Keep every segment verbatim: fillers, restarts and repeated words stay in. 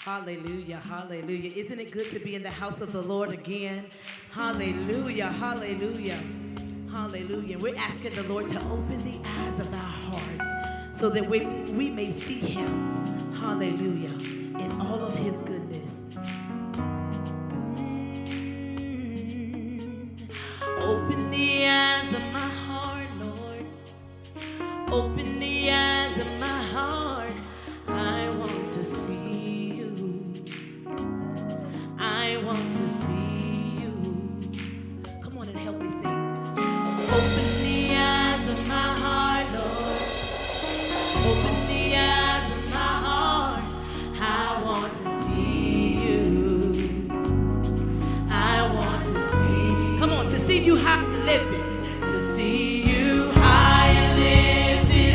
Hallelujah, hallelujah. Isn't it good to be in the house of the Lord again? Hallelujah, hallelujah, hallelujah. We're asking the Lord to open the eyes of our hearts so that we, we may see him, hallelujah, in all of his goodness. Open the eyes of my heart, Lord. Open the eyes of my heart. I want to see you. I want to see you. Come on and help me sing. Open the eyes of my heart, Lord. Open the eyes of my heart. I want to see you. I want to see. Come on, to see you high and lifted. To see you high and lifted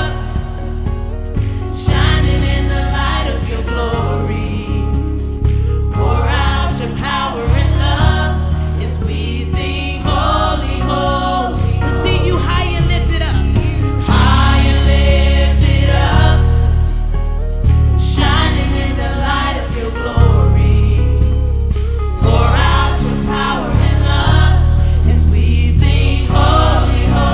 up, shining in the light of your glory. Pour out your power and love and sweet sing holy, holy. To see you high and lifted up, high and lifted up, shining in the light of your glory. Pour out your power and love and sweet sing holy, holy.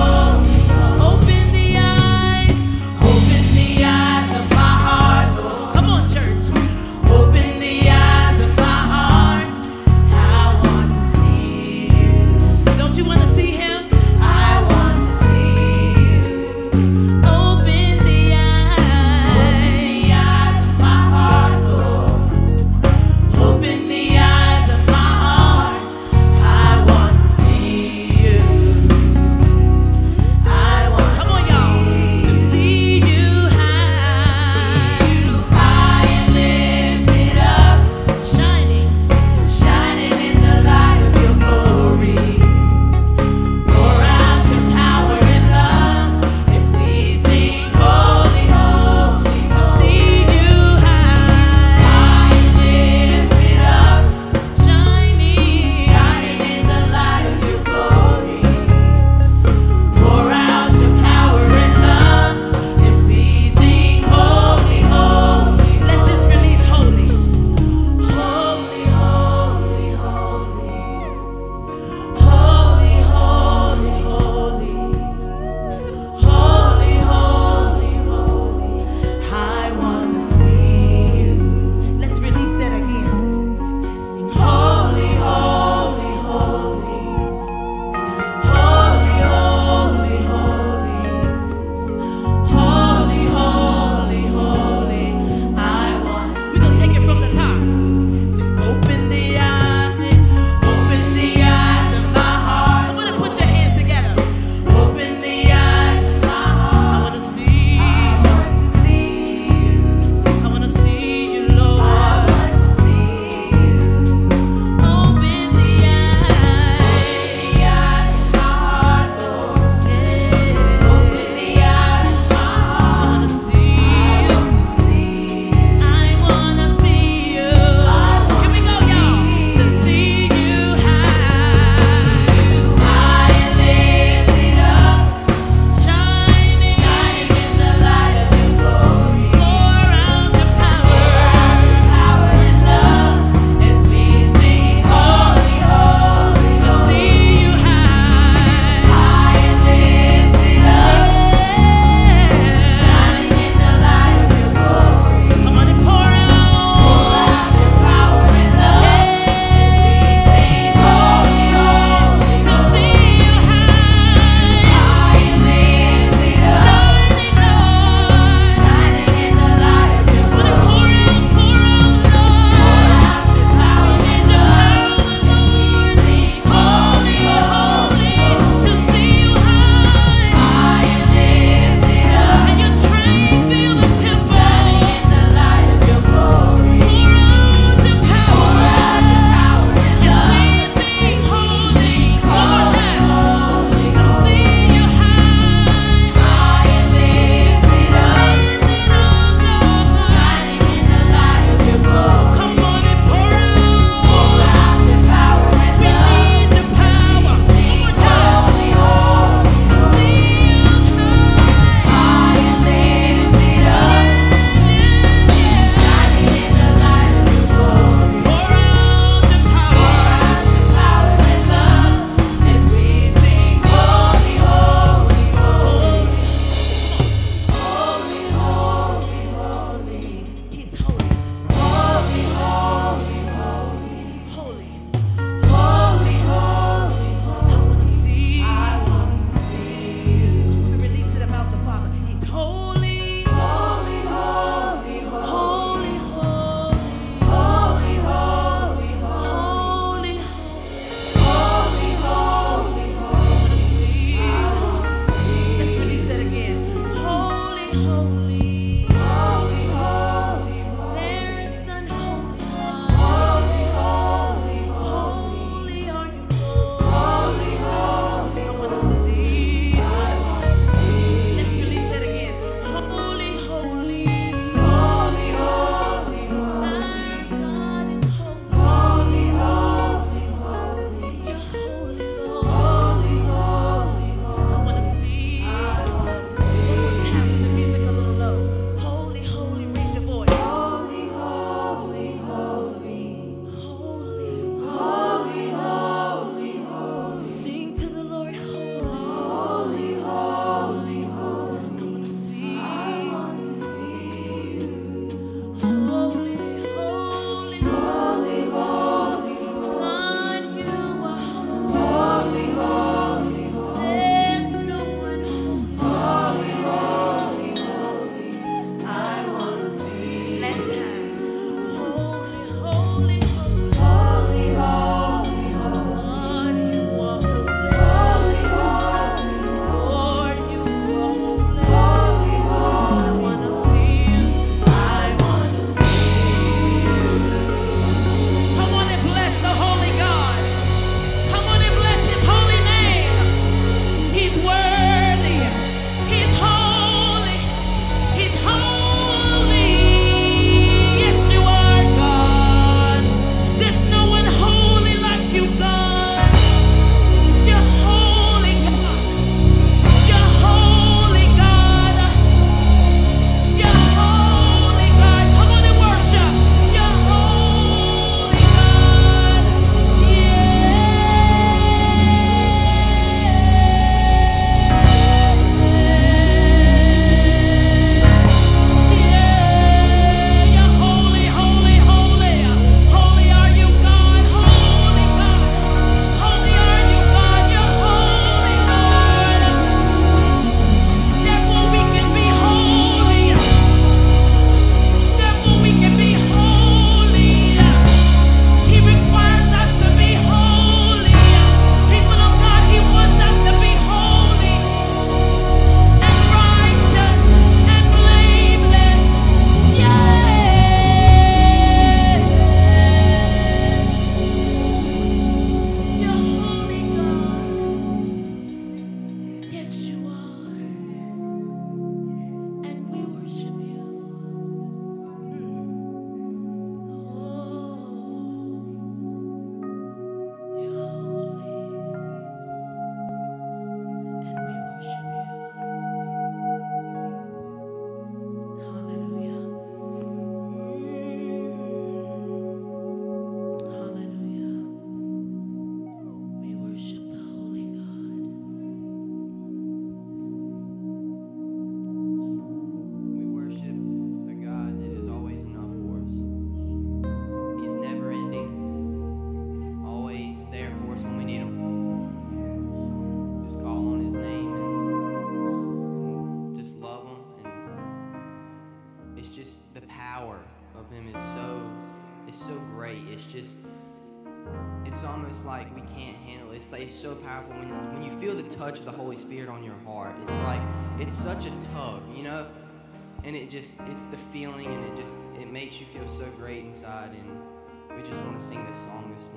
just, it's almost like we can't handle it. It's, like, it's so powerful when, when you feel the touch of the Holy Spirit on your heart. It's like, it's such a tug, you know? And it just, it's the feeling, and it just, it makes you feel so great inside. And we just want to sing this song this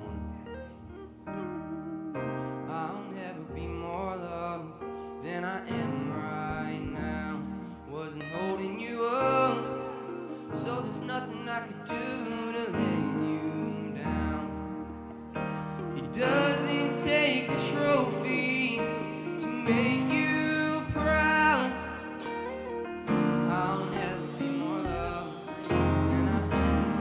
morning. I'll never be more loved than I am right now. Wasn't holding you up, so there's nothing I could do to let you down. It doesn't take a trophy to make you proud. I'll never be more loved than I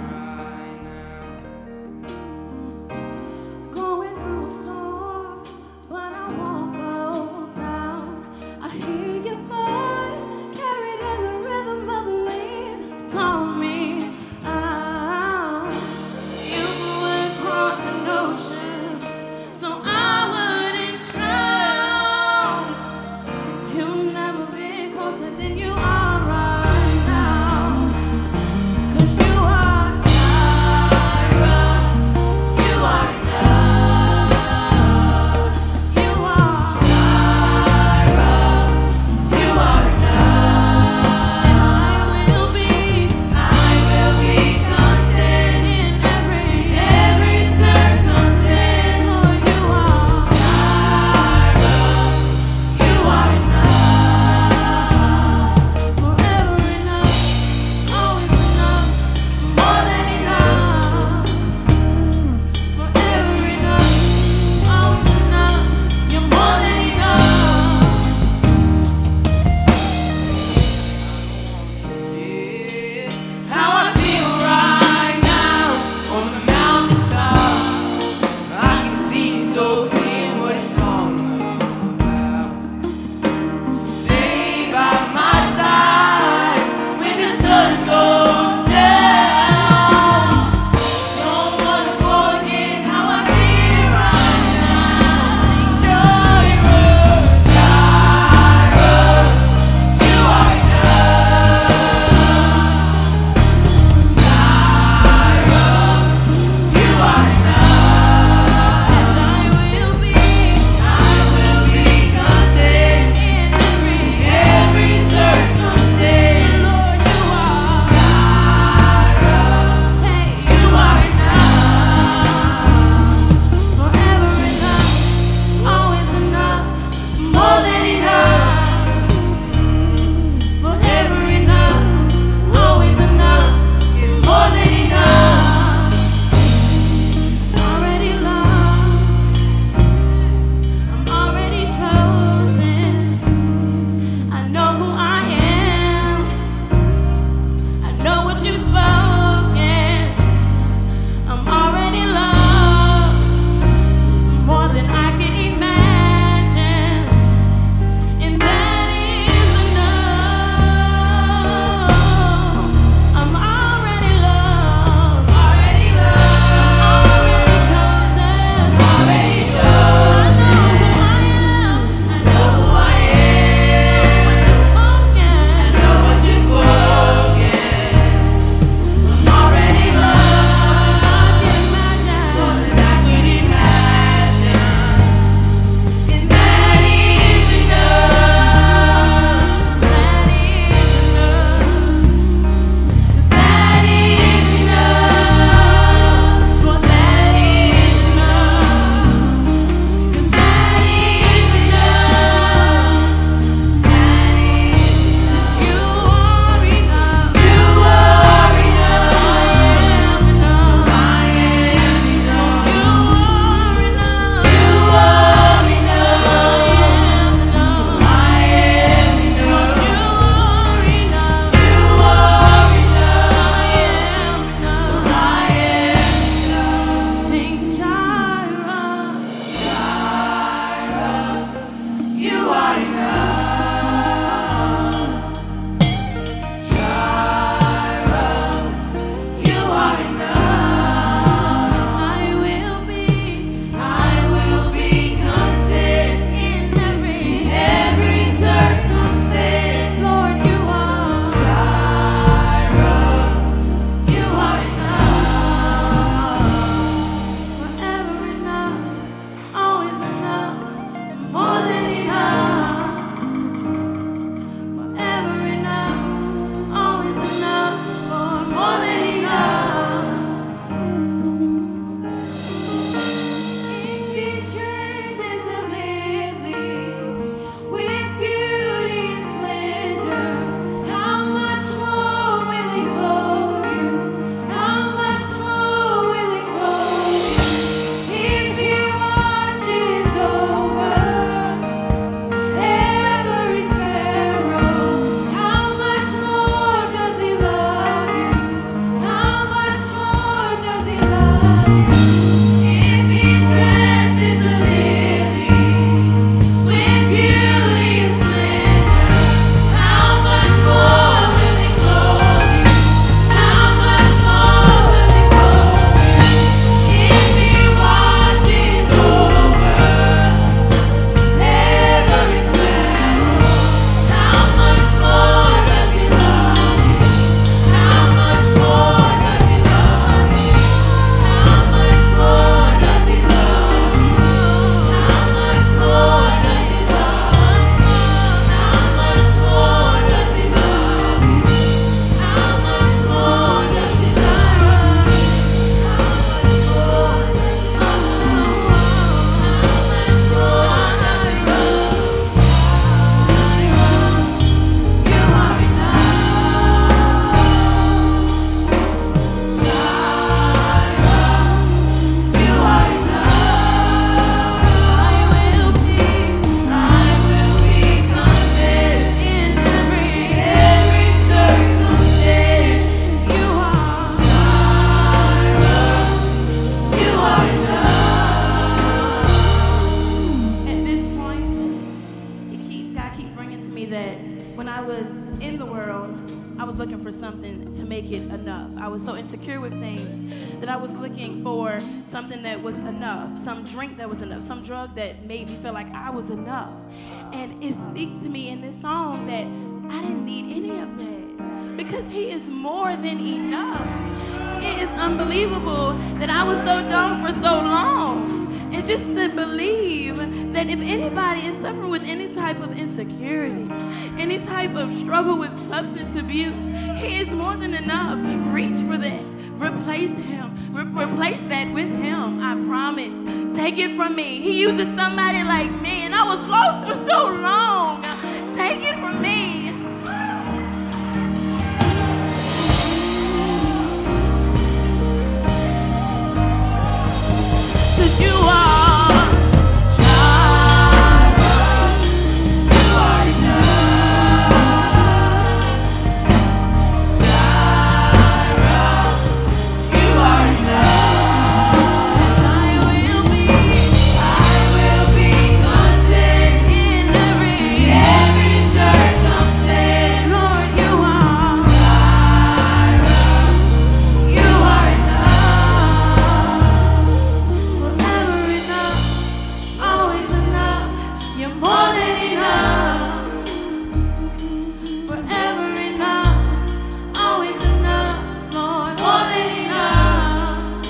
am right now. Going through a storm, but I won't go down. I hear your voice carried in the rhythm of the wind to calm me out. You would cross an ocean so I wouldn't drown. was looking for something to make it enough. I was so insecure with things that I was looking for something that was enough, some drink that was enough, some drug that made me feel like I was enough. And it speaks to me in this song that I didn't need any of that because he is more than enough. It is unbelievable that I was so dumb for so long. And just to believe that if anybody is suffering with any type of insecurity, any type of struggle with substance abuse, he is more than enough. Reach for that. Replace him. Re- replace that with him. I promise. Take it from me. He uses somebody like me, and I was lost for so long. Take it from me. You are Jireh. You are enough. Jireh. You are enough. And I will be, I will be content in every, every circumstance. Lord, you are Jireh. You are enough. More than enough, forever enough, always enough, Lord, more than enough.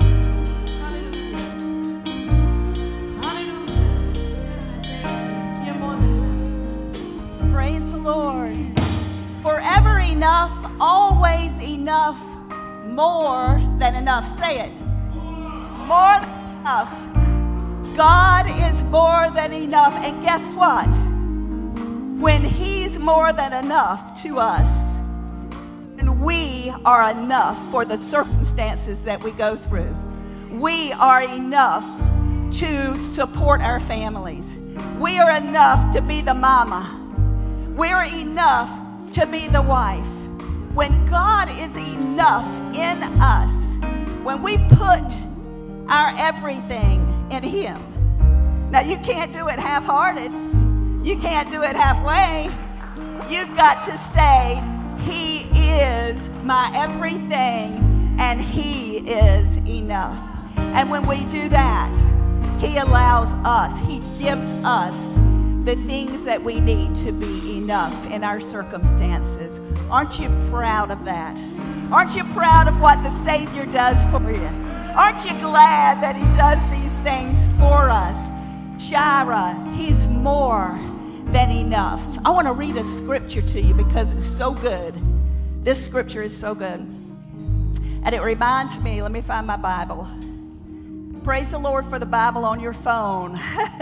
Hallelujah. Hallelujah. You're more than enough. Praise the Lord. Forever enough, always enough, more than enough. Say it. More than enough. God is more than enough. And guess what? When he's more than enough to us, and we are enough for the circumstances that we go through. We are enough to support our families. We are enough to be the mama. We're enough to be the wife. When God is enough in us, when we put our everything in him. Now, you can't do it half-hearted. You can't do it halfway. You've got to say, he is my everything, and he is enough. And when we do that, he allows us, he gives us the things that we need to be enough in our circumstances. Aren't you proud of that? Aren't you proud of what the Savior does for you? Aren't you glad that he does these things for us? Jireh, he's more than enough. I want to read a scripture to you because it's so good. This scripture is so good. And it reminds me, let me find my Bible. Praise the Lord for the Bible on your phone.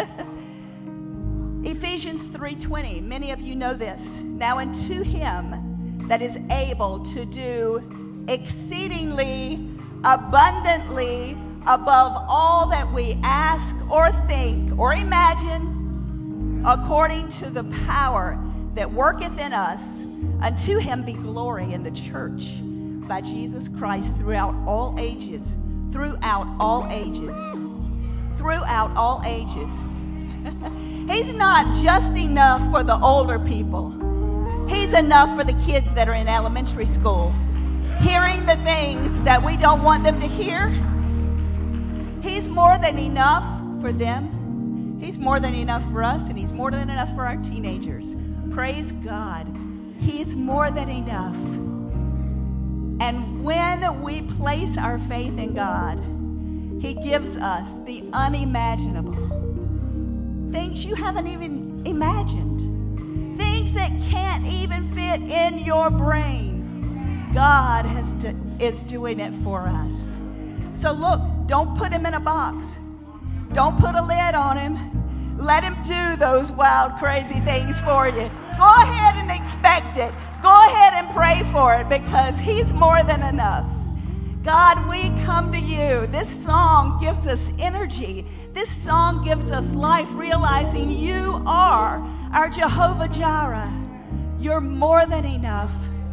Ephesians three twenty. Many of you know this. Now unto him that is able to do exceedingly abundantly above all that we ask or think or imagine, according to the power that worketh in us, unto him be glory in the church by Jesus Christ throughout all ages, throughout all ages, throughout all ages. He's not just enough for the older people. He's enough for the kids that are in elementary school, hearing the things that we don't want them to hear. He's more than enough for them. He's more than enough for us, and he's more than enough for our teenagers. Praise God. He's more than enough. And when we place our faith in God, he gives us the unimaginable. Things you haven't even imagined. Things that can't even fit in your brain. God has to, is doing it for us. So look, don't put him in a box. Don't put a lid on him. Let him do those wild, crazy things for you. Go ahead and expect it. Go ahead and pray for it because he's more than enough. God, we come to you. This song gives us energy. This song gives us life, realizing you are our Jehovah Jireh. You're more than enough.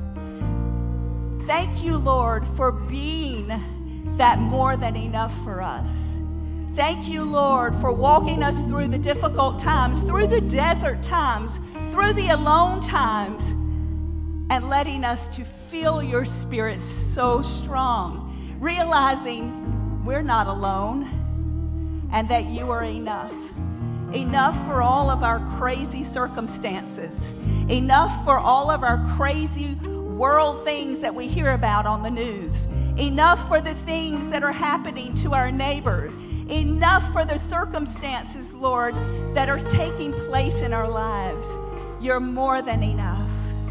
Thank you, Lord, for being that more than enough for us. Thank you, Lord, for walking us through the difficult times, through the desert times, through the alone times, and letting us to feel your Spirit so strong, realizing we're not alone and that you are enough. Enough for all of our crazy circumstances. Enough for all of our crazy world things that we hear about on the news. Enough for the things that are happening to our neighbor. Enough for the circumstances, Lord, that are taking place in our lives. You're more than enough.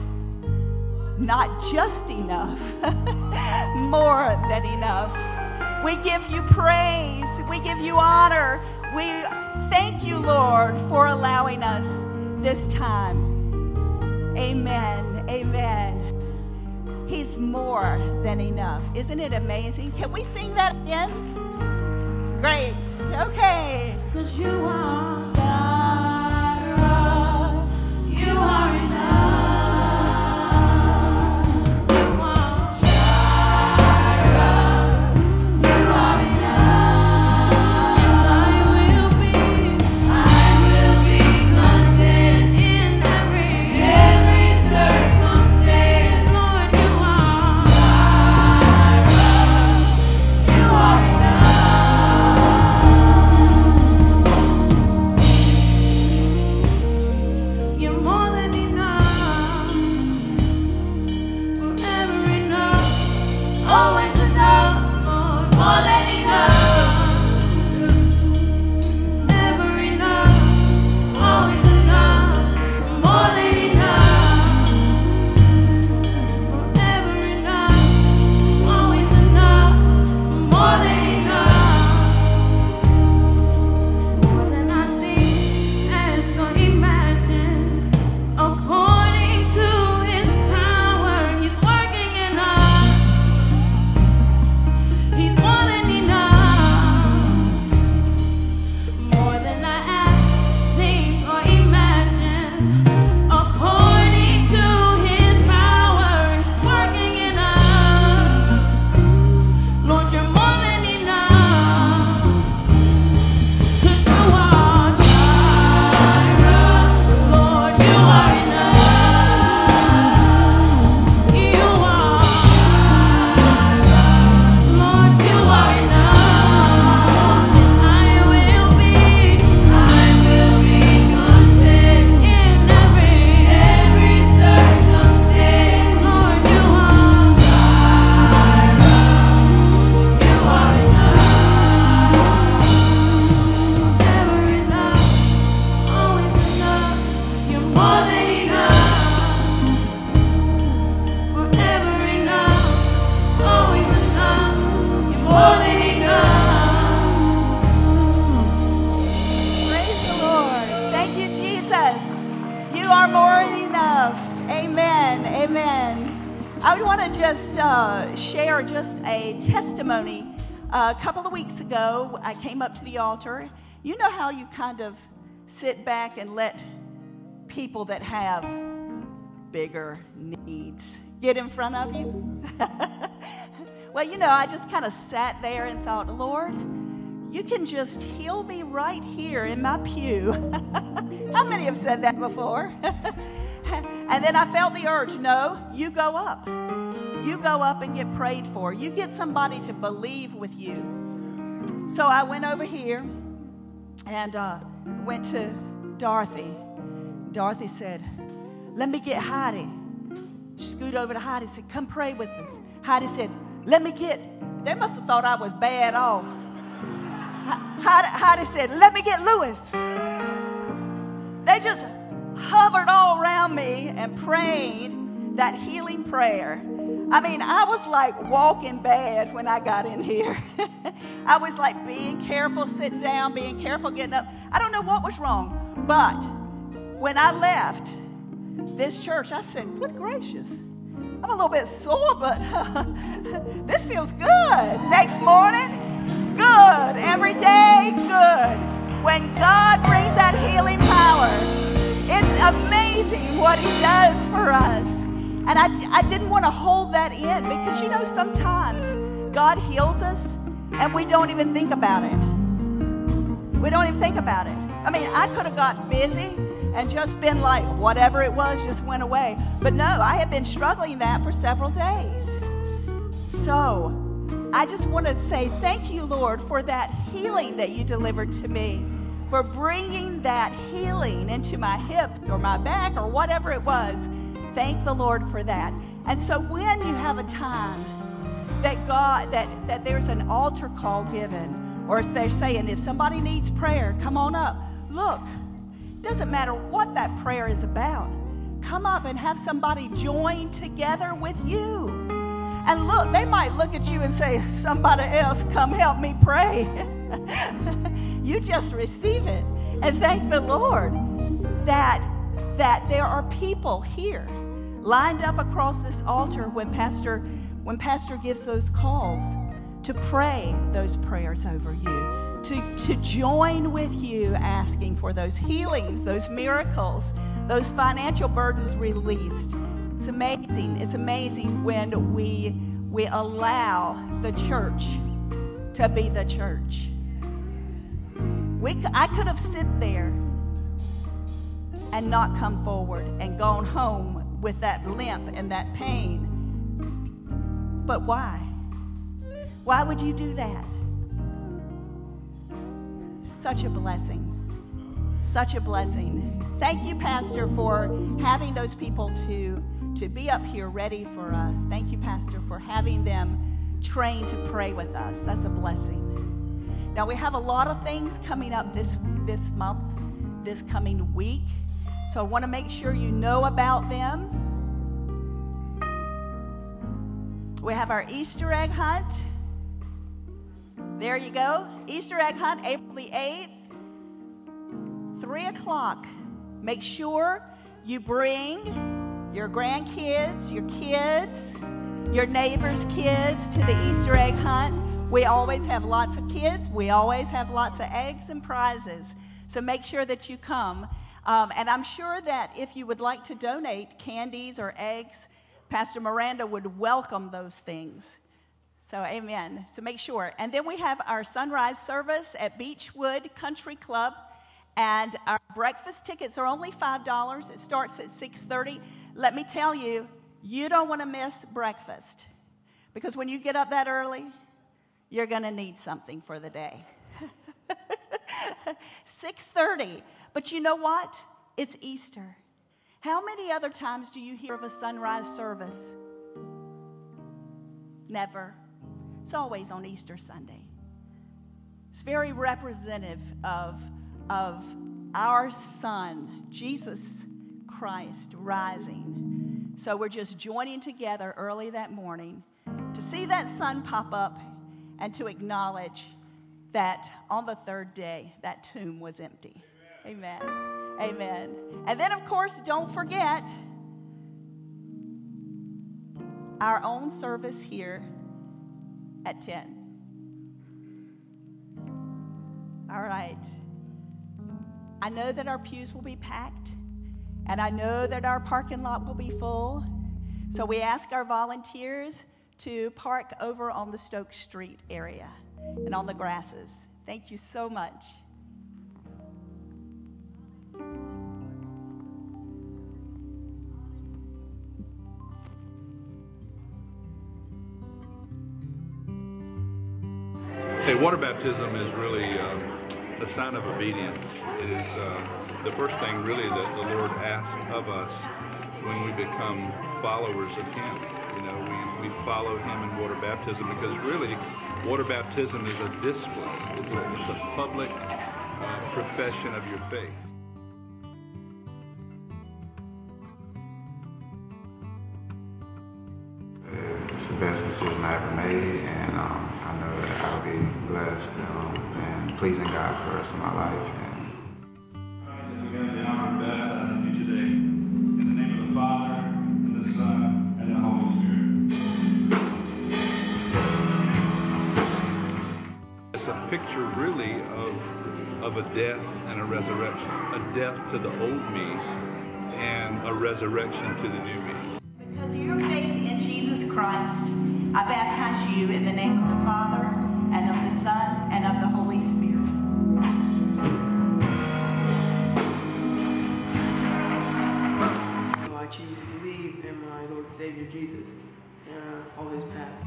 Not just enough, more than enough. We give you praise. We give you honor. We thank you, Lord, for allowing us this time. Amen. Amen. He's more than enough. Isn't it amazing? Can we sing that again? Great. Okay. 'Cause you are Jireh. You are enough. A couple of weeks ago, I came up to the altar. You know how you kind of sit back and let people that have bigger needs get in front of you? Well, you know, I just kind of sat there and thought, Lord, you can just heal me right here in my pew. How many have said that before? And then I felt the urge, no, you go up. You go up and get prayed for. You get somebody to believe with you. So I went over here and uh, went to Dorothy. Dorothy said, let me get Heidi. Scoot over to Heidi and said, come pray with us. Heidi said, let me get, they must have thought I was bad off. Heidi, Heidi said, let me get Lewis. They just hovered all around me and prayed that healing prayer. I mean, I was like walking bad when I got in here. I was like being careful sitting down, being careful getting up. I don't know what was wrong. But when I left this church, I said, good gracious. I'm a little bit sore, but uh, this feels good. Next morning, good. Every day, good. When God brings that healing power, it's amazing what he does for us. And I, I didn't want to hold that in because, you know, sometimes God heals us and we don't even think about it. We don't even think about it. I mean, I could have got busy and just been like, whatever it was just went away. But no, I have been struggling that for several days. So I just want to say thank you, Lord, for that healing that you delivered to me, for bringing that healing into my hip or my back or whatever it was. Thank the Lord for that. And so when you have a time that God, that, that there's an altar call given, or if they're saying, if somebody needs prayer, come on up. Look, doesn't matter what that prayer is about. Come up and have somebody join together with you. And look, they might look at you and say, somebody else, come help me pray. You just receive it and thank the Lord that, that there are people here lined up across this altar when Pastor, when Pastor gives those calls to pray those prayers over you, to, to join with you asking for those healings, those miracles, those financial burdens released. It's amazing. It's amazing when we, we allow the church to be the church. We, I could have sit there and not come forward and gone home with that limp and that pain. But why? Why would you do that? Such a blessing. Such a blessing. Thank you, Pastor, for having those people to, to be up here ready for us. Thank you, Pastor, for having them trained to pray with us. That's a blessing. Now, we have a lot of things coming up this, this month, this coming week. So I want to make sure you know about them. We have our Easter egg hunt. There you go. Easter egg hunt, April the eighth, three o'clock. Make sure you bring your grandkids, your kids, your neighbors' kids to the Easter egg hunt. We always have lots of kids. We always have lots of eggs and prizes. So make sure that you come. Um, and I'm sure that if you would like to donate candies or eggs, Pastor Miranda would welcome those things. So amen. So make sure. And then we have our sunrise service at Beechwood Country Club. And our breakfast tickets are only five dollars. It starts at six thirty. Let me tell you, you don't want to miss breakfast. Because when you get up that early, you're going to need something for the day. six thirty. But you know what? It's Easter. How many other times do you hear of a sunrise service? Never. It's always on Easter Sunday. It's very representative of, of our Son, Jesus Christ, rising. So we're just joining together early that morning to see that sun pop up and to acknowledge that on the third day, that tomb was empty. Amen. Amen. And then, of course, don't forget our own service here at ten. All right. I know that our pews will be packed, and I know that our parking lot will be full. So we ask our volunteers to park over on the Stokes Street area and on the grasses. Thank you so much. Hey, water baptism is really um, a sign of obedience. It is uh, the first thing really that the Lord asks of us when we become followers of Him. You know, we, we follow Him in water baptism because really water baptism is a display. It's a, it's a public uh, profession of your faith. It's the best decision I ever made, and um, I know that I'll be blessed um, and pleasing God for the rest of my life. And we're going to be honored baptizing you today in the name of the Father, and the Son, and the Holy Spirit. It's a picture really of, of a death and a resurrection, a death to the old me and a resurrection to the new me. Because of your faith in Jesus Christ, I baptize you in the name of the Father, and of the Son, and of the Holy Spirit. and Savior Jesus and uh, follow His path.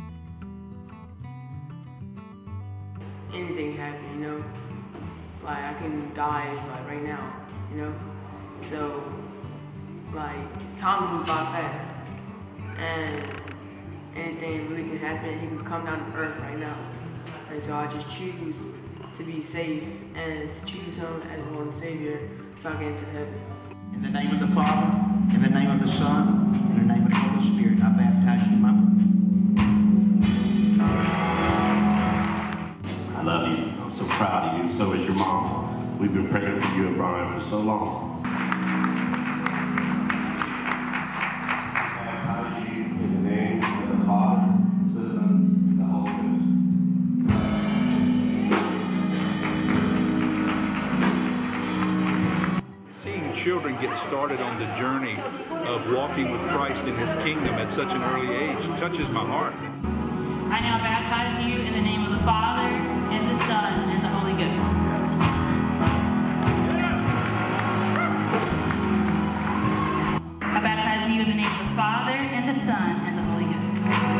Anything can happen, you know. Like I can die like right now, you know. So like time moves by fast, and anything really can happen. He can come down to earth right now, and so I just choose to be safe and to choose Him as Lord and Savior, so I get into heaven. In the name of the Father, in the name of the Son, in the name of the Holy Spirit, I baptize you, my brother. I love you. I'm so proud of you. So is your mom. We've been praying for you and Brian for so long. I baptize you in the name of the Father, Son, and the Holy Ghost. Seeing children get started on the journey of walking with Christ in His kingdom at such an early age touches my heart. I now baptize you in the name of the Father, and the Son, and the Holy Ghost. I baptize you in the name of the Father, and the Son, and the Holy Ghost.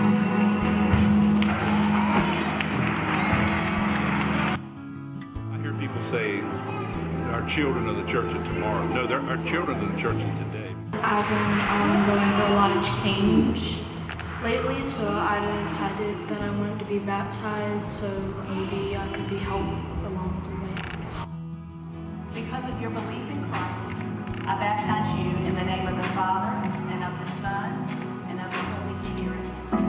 I hear people say, our children are the church of tomorrow. No, they're our children are the church of today. I've been um, going through a lot of change lately, so I decided that I wanted to be baptized so maybe I could be helped along the way. Because of your belief in Christ, I baptize you in the name of the Father, and of the Son, and of the Holy Spirit.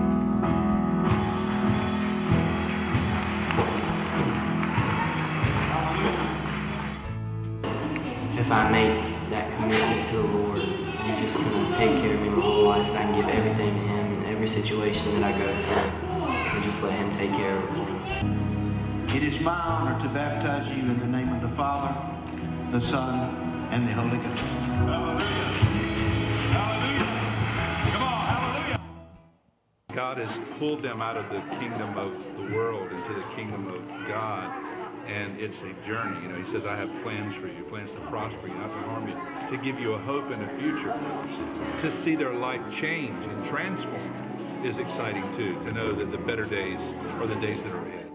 If I make that commitment to the Lord, He's just going to take care of me my whole life, and I can give everything to Him in every situation that I go through, and just let Him take care of it. It is my honor to baptize you in the name of the Father, the Son, and the Holy Ghost. Hallelujah. Hallelujah. Come on, hallelujah. God has pulled them out of the kingdom of the world into the kingdom of God, and it's a journey. You know, He says, I have plans for you, plans to prosper you, not to harm you, to give you a hope and a future. To see their life change and transform is exciting too, to know that the better days are the days that are ahead.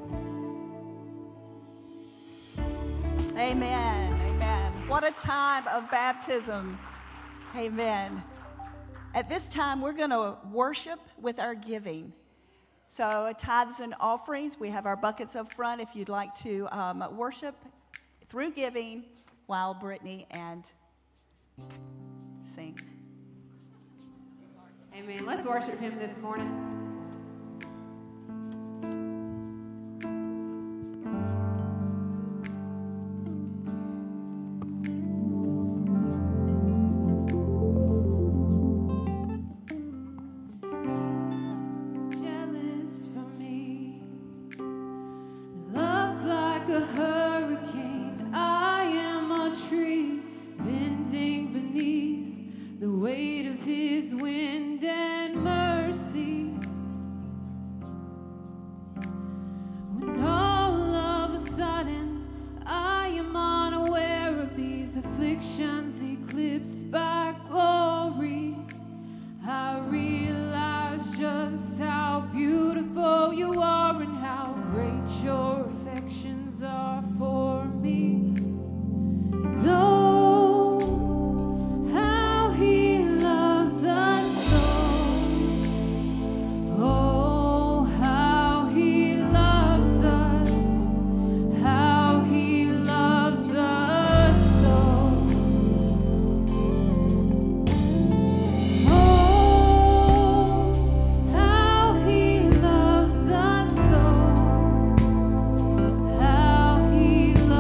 Amen. Amen. What a time of baptism. Amen. At this time, we're going to worship with our giving. So tithes and offerings, we have our buckets up front if you'd like to um, worship through giving while Brittany and sing. Amen. Let's worship Him this morning. Afflictions eclipsed by glory, I realize just how beautiful you are and how great your affections are for me. And oh, how He loves us so. Oh, how He loves us, how He loves us so. How he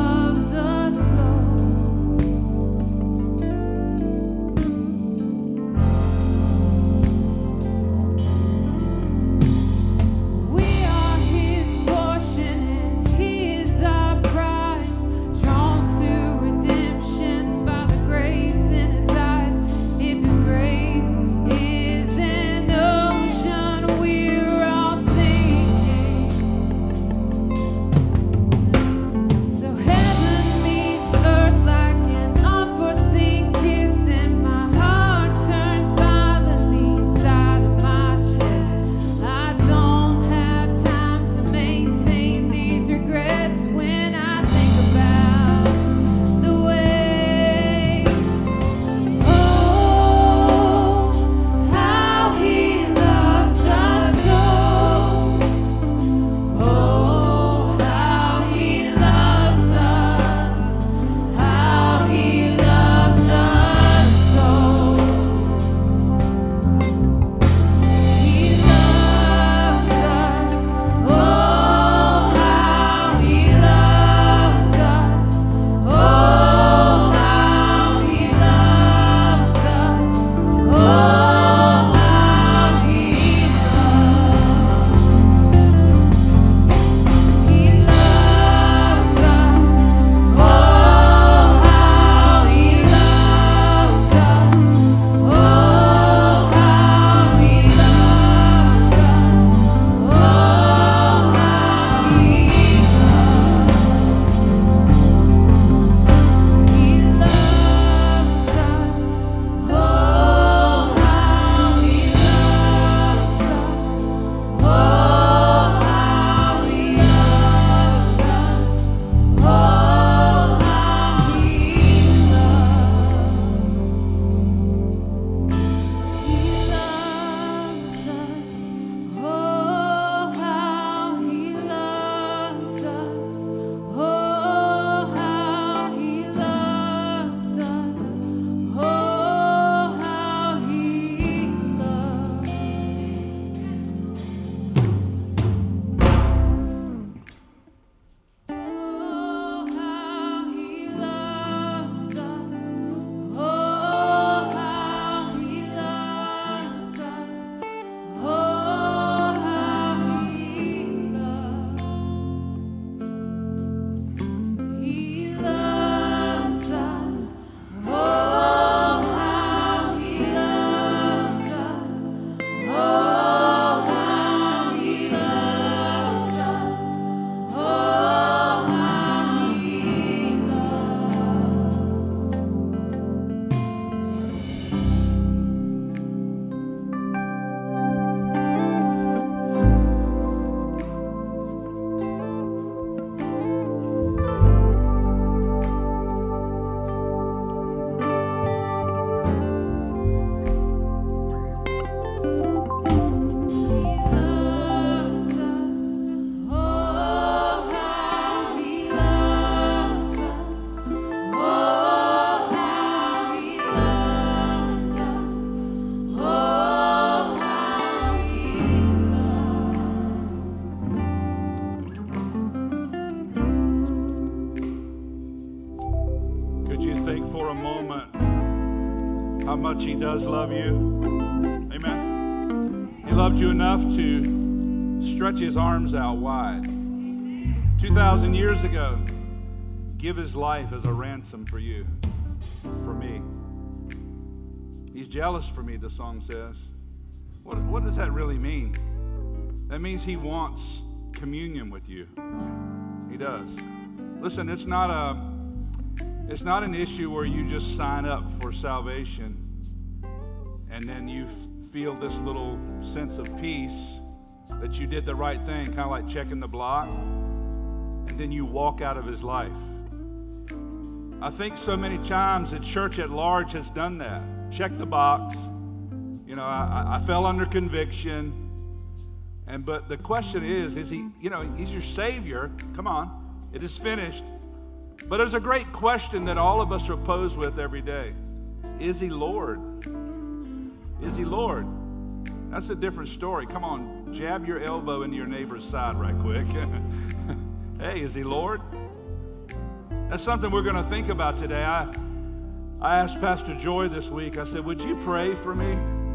moment how much he does love you? Amen. He loved you enough to stretch his arms out wide. two thousand years ago, give his life as a ransom for you, for me. He's jealous for me, the song says. What, what does that really mean? That means he wants communion with you. He does. Listen, it's not a, it's not an issue where you just sign up for salvation and then you feel this little sense of peace that you did the right thing, kind of like checking the block, and then you walk out of his life. I think so many times the church at large has done that. Check the box. You know, I, I fell under conviction. And but the question is, is he, you know, he's your Savior. Come on. It is finished. But there's a great question that all of us are posed with every day. Is he Lord? Is he Lord? That's a different story. Come on, jab your elbow into your neighbor's side right quick. Hey, is he Lord? That's something we're going to think about today. I, I asked Pastor Joy this week, I said, would you pray for me?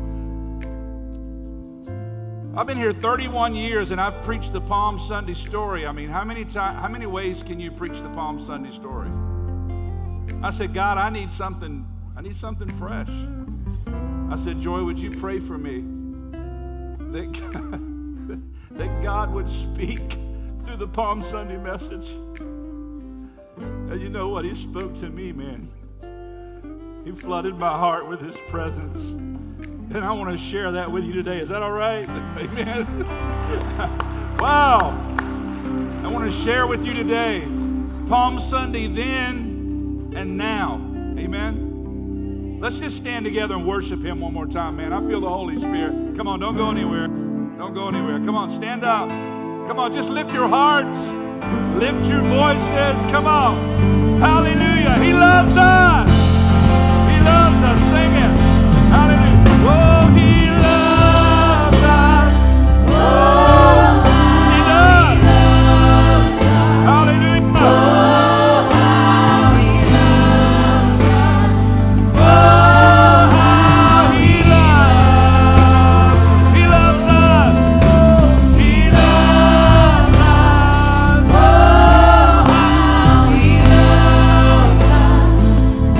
I've been here thirty-one years and I've preached the Palm Sunday story. I mean, how many times, how many ways can you preach the Palm Sunday story? I said, God, I need something, I need something fresh. I said, Joy, would you pray for me that God, that God would speak through the Palm Sunday message? And you know what? He spoke to me, man. He flooded my heart with his presence. And I want to share that with you today. Is that all right? Amen. Wow. I want to share with you today Palm Sunday then and now. Amen. Let's just stand together and worship him one more time, man. I feel the Holy Spirit. Come on, don't go anywhere. Don't go anywhere. Come on, stand up. Come on, just lift your hearts. Lift your voices. Come on. Hallelujah. He loves us. He loves us. Sing it. Hallelujah. Oh, he loves us. Oh, he does. Hallelujah. Oh, how he loves us. Oh, how he loves. He loves us. He loves us. Oh, how he loves us.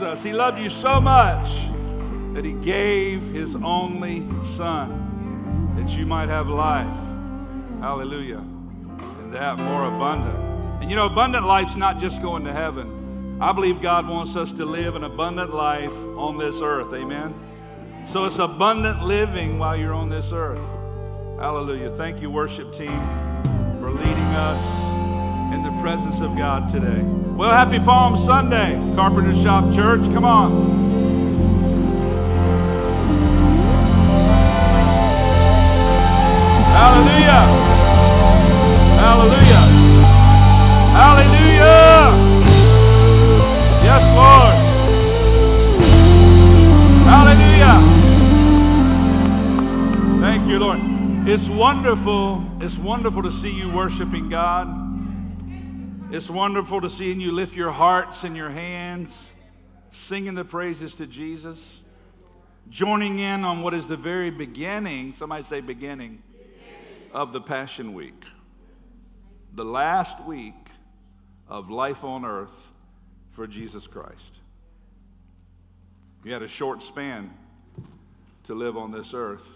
us. He loved you so much that he gave his only son that you might have life. Hallelujah. And that more abundant. And you know, abundant life's not just going to heaven. I believe God wants us to live an abundant life on this earth. Amen. So it's abundant living while you're on this earth. Hallelujah. Thank you, worship team, for leading us in the presence of God today. Well, happy Palm Sunday, Carpenter Shop Church. Come on. Hallelujah. Hallelujah. Hallelujah. Yes, Lord. Hallelujah. Thank you, Lord. It's wonderful. It's wonderful to see you worshiping God. It's wonderful to see you lift your hearts and your hands, singing the praises to Jesus, joining in on what is the very beginning, somebody say beginning, of the Passion Week. The last week of life on earth for Jesus Christ. He had a short span to live on this earth.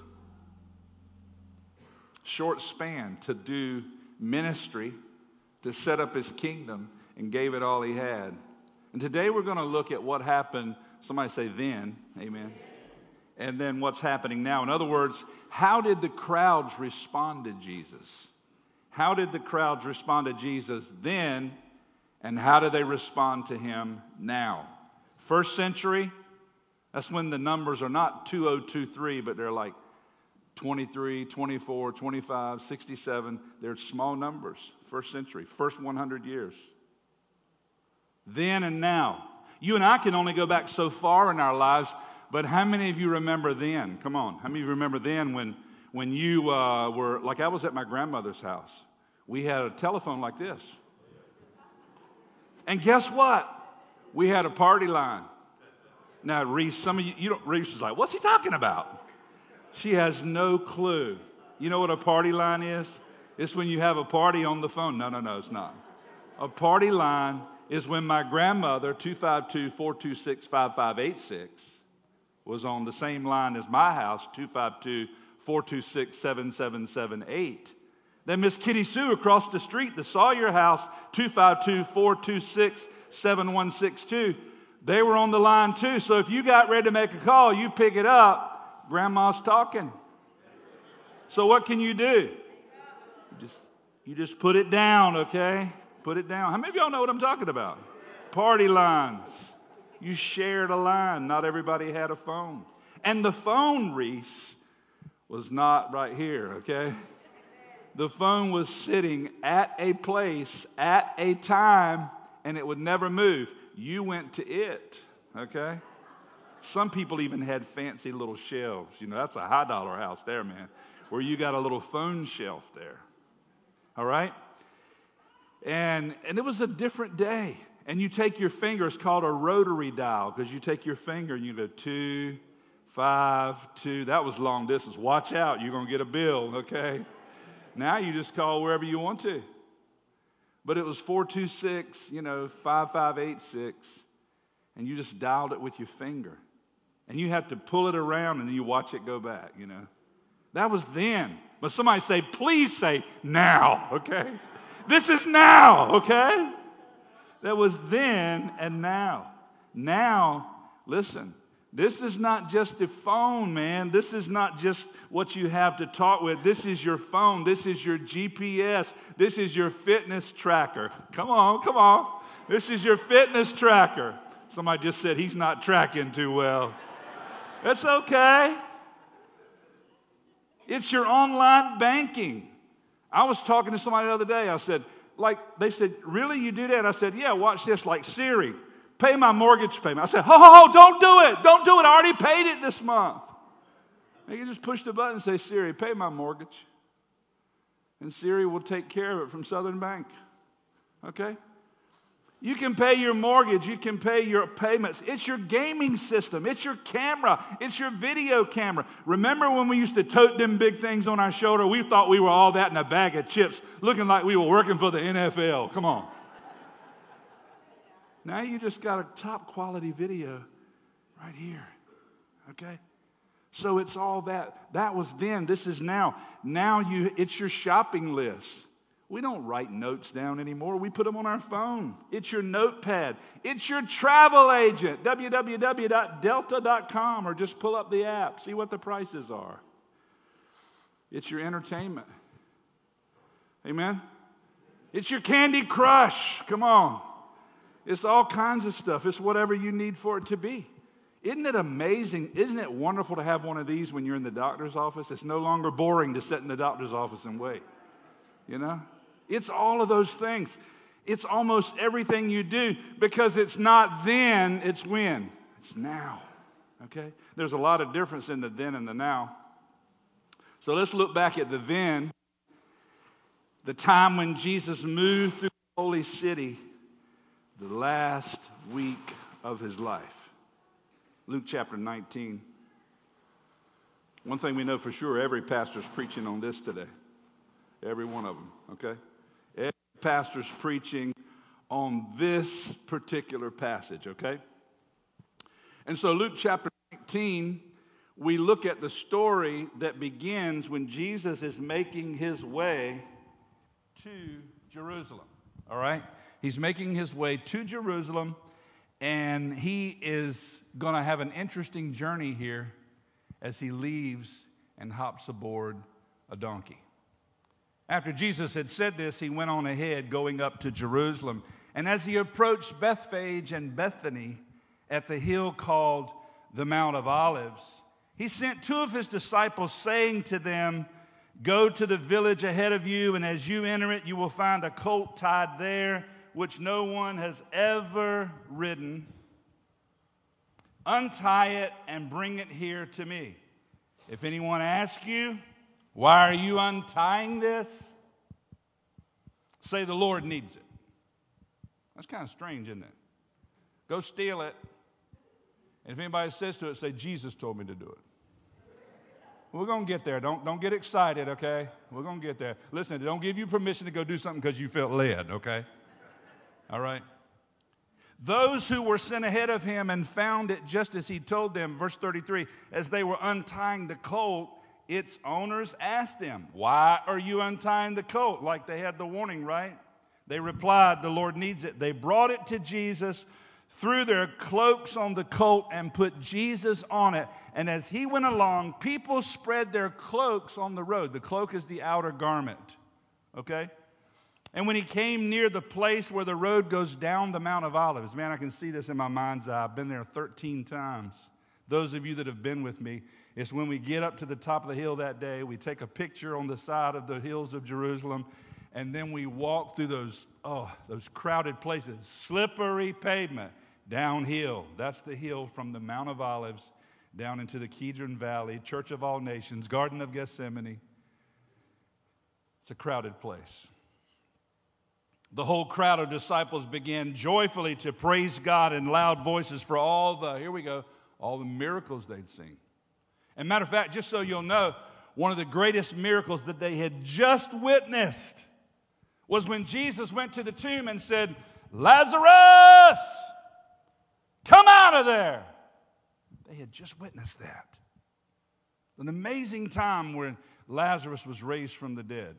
Short span to do ministry, to set up his kingdom, and gave it all he had. And today we're going to look at what happened, somebody say then, amen, and then what's happening now. In other words, how did the crowds respond to Jesus? How did the crowds respond to Jesus then, and how do they respond to him now? First century, that's when the numbers are not two thousand twenty-three, but they're like twenty-three, twenty-four, twenty-five, sixty-seven. They're small numbers. First century, first one hundred years. Then and now. You and I can only go back so far in our lives, but how many of you remember then? Come on. How many of you remember then when, when you uh, were, like I was at my grandmother's house. We had a telephone like this. And guess what? We had a party line. Now, Reese, some of you, you don't, Reese is like, what's he talking about? She has no clue. You know what a party line is? It's when you have a party on the phone. No, no, no, it's not. A party line is when my grandmother, two five two, four two six, five five eight six, was on the same line as my house, two five two, four two six, seven seven seven eight. Then Miss Kitty Sue across the street, the Sawyer house, two five two, four two six, seven one six two, they were on the line too. So if you got ready to make a call, you pick it up. Grandma's talking. So what can you do? You just, you just put it down, okay? Put it down. How many of y'all know what I'm talking about? Party lines. You shared a line. Not everybody had a phone. And the phone, Reese, was not right here, okay? The phone was sitting at a place, at a time, and it would never move. You went to it, okay? Some people even had fancy little shelves. You know, that's a high dollar house there, man, where you got a little phone shelf there. All right? And and it was a different day. And you take your finger, it's called a rotary dial, because you take your finger and you go two, five, two. That was long distance. Watch out, you're going to get a bill, okay? Now you just call wherever you want to. But it was four two six, you know, five five eight six, and you just dialed it with your finger. And you have to pull it around and then you watch it go back, you know. That was then. But somebody say, please say now, okay? This is now, okay? That was then and now. Now, listen, this is not just a phone, man. This is not just what you have to talk with. This is your phone. This is your G P S. This is your fitness tracker. Come on, come on. This is your fitness tracker. Somebody just said he's not tracking too well. It's okay. It's your online banking. I was talking to somebody the other day. I said, like, they said, really, you do that? I said, yeah, watch this, like Siri, pay my mortgage payment. I said, ho, ho, ho, don't do it. Don't do it. I already paid it this month. And you just push the button and say, Siri, pay my mortgage. And Siri will take care of it from Southern Bank. Okay? You can pay your mortgage. You can pay your payments. It's your gaming system. It's your camera. It's your video camera. Remember when we used to tote them big things on our shoulder? We thought we were all that in a bag of chips, looking like we were working for the N F L. Come on. Now you just got a top quality video right here, okay? So it's all that. That was then. This is now. Now you, it's your shopping list. We don't write notes down anymore. We put them on our phone. It's your notepad. It's your travel agent, w w w dot delta dot com, or just pull up the app, see what the prices are. It's your entertainment. Amen? It's your Candy Crush. Come on. It's all kinds of stuff. It's whatever you need for it to be. Isn't it amazing? Isn't it wonderful to have one of these when you're in the doctor's office? It's no longer boring to sit in the doctor's office and wait. You know? It's all of those things. It's almost everything you do, because it's not then, it's when. It's now. Okay? There's a lot of difference in the then and the now. So let's look back at the then, the time when Jesus moved through the holy city, the last week of his life. Luke chapter nineteen. One thing we know for sure, every pastor's preaching on this today. Every one of them, okay? Every pastor's preaching on this particular passage, okay? And so Luke chapter nineteen, we look at the story that begins when Jesus is making his way to Jerusalem, all right? He's making his way to Jerusalem, and he is going to have an interesting journey here as he leaves and hops aboard a donkey. After Jesus had said this, he went on ahead, going up to Jerusalem. And as he approached Bethphage and Bethany at the hill called the Mount of Olives, he sent two of his disciples, saying to them, "Go to the village ahead of you, and as you enter it, you will find a colt tied there, which no one has ever ridden. Untie it and bring it here to me. If anyone asks you, 'Why are you untying this?' say, 'The Lord needs it.'" That's kind of strange, isn't it? Go steal it. And if anybody says to it, say, "Jesus told me to do it." We're going to get there. Don't, don't get excited, okay? We're going to get there. Listen, don't give you permission to go do something because you felt led, okay? All right? Those who were sent ahead of him and found it just as he told them, verse thirty-three, as they were untying the colt, its owners asked them, "Why are you untying the colt?" Like they had the warning, right? They replied, "The Lord needs it." They brought it to Jesus, threw their cloaks on the colt, and put Jesus on it. And as he went along, people spread their cloaks on the road. The cloak is the outer garment, okay? And when he came near the place where the road goes down the Mount of Olives, man, I can see this in my mind's eye. I've been there thirteen times. Those of you that have been with me, it's when we get up to the top of the hill that day, we take a picture on the side of the hills of Jerusalem, and then we walk through those, oh, those crowded places, slippery pavement, downhill. That's the hill from the Mount of Olives down into the Kidron Valley, Church of All Nations, Garden of Gethsemane. It's a crowded place. The whole crowd of disciples began joyfully to praise God in loud voices for all the, here we go, all the miracles they'd seen. And matter of fact, just so you'll know, one of the greatest miracles that they had just witnessed was when Jesus went to the tomb and said, "Lazarus, come out of there." They had just witnessed that. An amazing time when Lazarus was raised from the dead.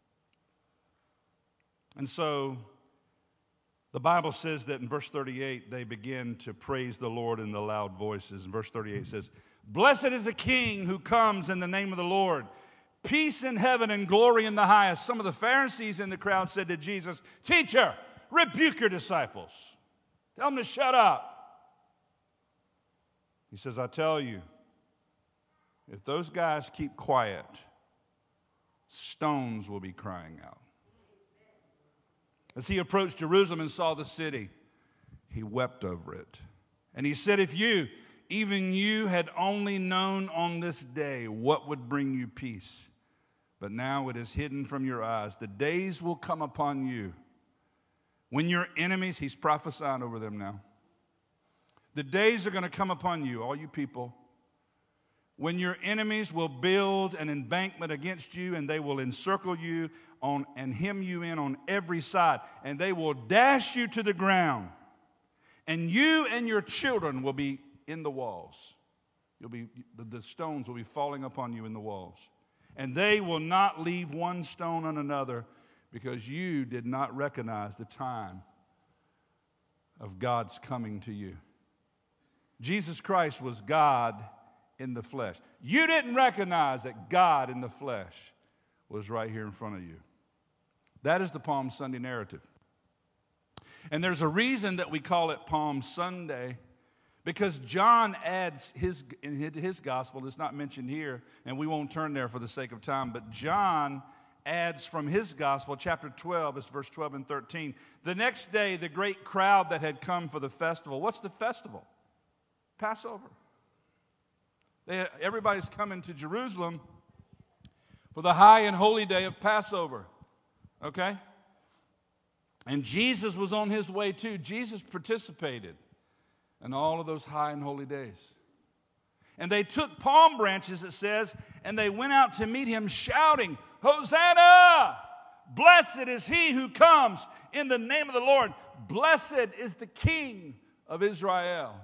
And so the Bible says that in verse thirty-eight, they begin to praise the Lord in the loud voices. And verse thirty-eight says, "Blessed is the King who comes in the name of the Lord. Peace in heaven and glory in the highest." Some of the Pharisees in the crowd said to Jesus, "Teacher, rebuke your disciples. Tell them to shut up." He says, "I tell you, if those guys keep quiet, stones will be crying out." As he approached Jerusalem and saw the city, he wept over it. And he said, "If you, even you, had only known on this day what would bring you peace, but now it is hidden from your eyes. The days will come upon you when your enemies," he's prophesying over them now, "the days are going to come upon you, all you people, when your enemies will build an embankment against you, and they will encircle you on and hem you in on every side, and they will dash you to the ground, And you and your children will be in the walls. You'll be, the, the stones will be falling upon you in the walls. And they will not leave one stone on another, because you did not recognize the time of God's coming to you. Jesus Christ was God in the flesh. You didn't recognize that God in the flesh was right here in front of you. That is the Palm Sunday narrative. And there's a reason that we call it Palm Sunday, because John adds his, in his gospel, it's not mentioned here, and we won't turn there for the sake of time, but John adds from his gospel, chapter twelve, it's verse twelve and thirteen. The next day, the great crowd that had come for the festival. What's the festival? Passover. They, everybody's coming to Jerusalem for the high and holy day of Passover. Okay? And Jesus was on his way too. Jesus participated in all of those high and holy days. And they took palm branches, it says, and they went out to meet him shouting, Hosanna! Blessed is he who comes in the name of the Lord. Blessed is the King of Israel.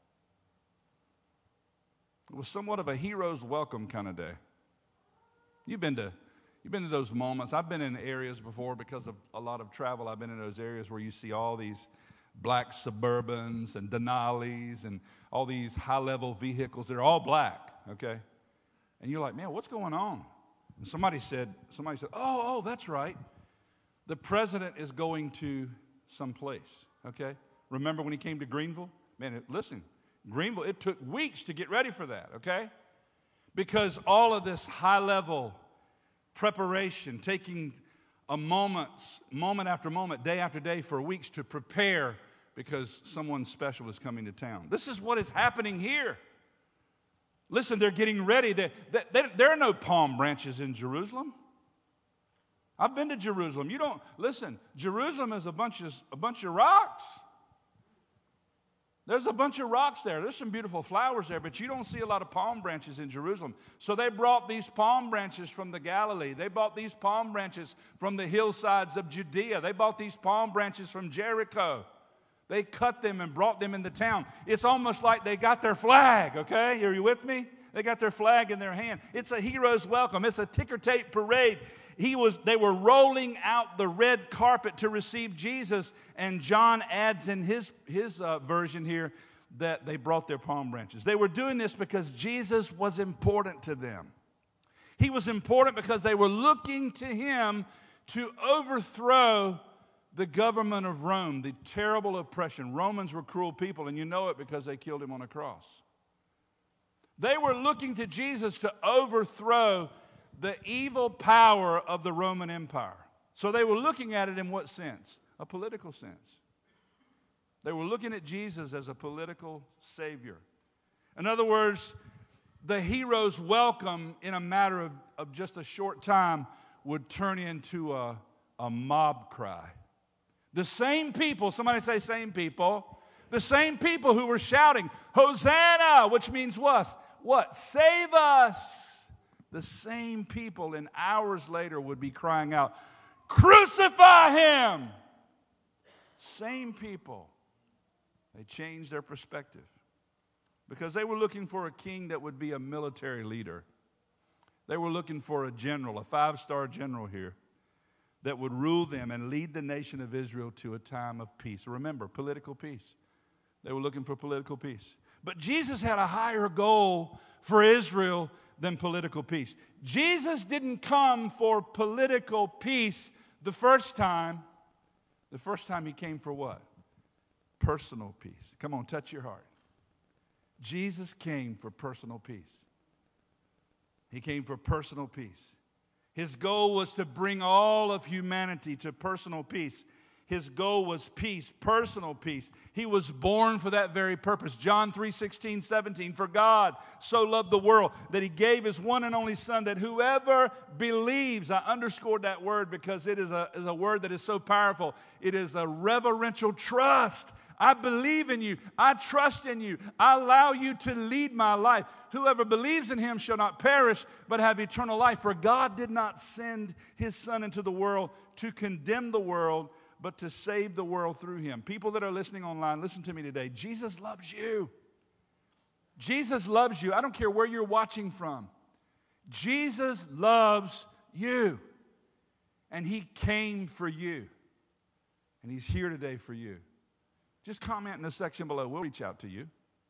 It was somewhat of a hero's welcome kind of day. You've been to, you've been to those moments. I've been in areas before because of a lot of travel. I've been in those areas where you see all these black Suburbans and Denalis and all these high-level vehicles. They're all black, okay? And you're like, man, what's going on? And somebody said, somebody said, oh, oh, that's right. The president is going to some place, okay? Remember when he came to Greenville? Man, it, listen, Greenville, it took weeks to get ready for that, okay? Because all of this high-level preparation, taking a moment, moment after moment, day after day for weeks to prepare because someone special is coming to town. This is what is happening here. Listen, they're getting ready. They, they, they, there are no palm branches in Jerusalem. I've been to Jerusalem. You don't, listen, Jerusalem is a bunch of, a bunch of rocks. There's a bunch of rocks there. There's some beautiful flowers there, but you don't see a lot of palm branches in Jerusalem. So they brought these palm branches from the Galilee. They brought these palm branches from the hillsides of Judea. They brought these palm branches from Jericho. They cut them and brought them into town. It's almost like they got their flag, okay? Are you with me? They got their flag in their hand. It's a hero's welcome. It's a ticker tape parade. He was, they were rolling out the red carpet to receive Jesus, and John adds in his, his uh, version here that they brought their palm branches. They were doing this because Jesus was important to them. He was important because they were looking to him to overthrow the government of Rome, the terrible oppression. Romans were cruel people, and you know it because they killed him on a cross. They were looking to Jesus to overthrow the evil power of the Roman Empire. So they were looking at it in what sense? A political sense. They were looking at Jesus as a political savior. In other words, the hero's welcome in a matter of, of just a short time would turn into a, a mob cry. The same people, somebody say same people, the same people who were shouting, Hosanna, which means what? What? Save us. The same people in hours later would be crying out, crucify him. Same people. They changed their perspective because they were looking for a king that would be a military leader. They were looking for a general, a five-star general here that would rule them and lead the nation of Israel to a time of peace. Remember, political peace. They were looking for political peace. But Jesus had a higher goal for Israel than political peace. Jesus didn't come for political peace the first time. The first time he came for what? Personal peace. Come on, touch your heart. Jesus came for personal peace. He came for personal peace. His goal was to bring all of humanity to personal peace. His goal was peace, personal peace. He was born for that very purpose. John three sixteen, seventeen, for God so loved the world that he gave his one and only son, that whoever believes, I underscored that word because it is a, is a word that is so powerful. It is a reverential trust. I believe in you. I trust in you. I allow you to lead my life. Whoever believes in him shall not perish, but have eternal life. For God did not send his son into the world to condemn the world, but to save the world through him. People that are listening online, listen to me today. Jesus loves you. Jesus loves you. I don't care where you're watching from. Jesus loves you. And he came for you. And he's here today for you. Just comment in the section below. We'll reach out to you.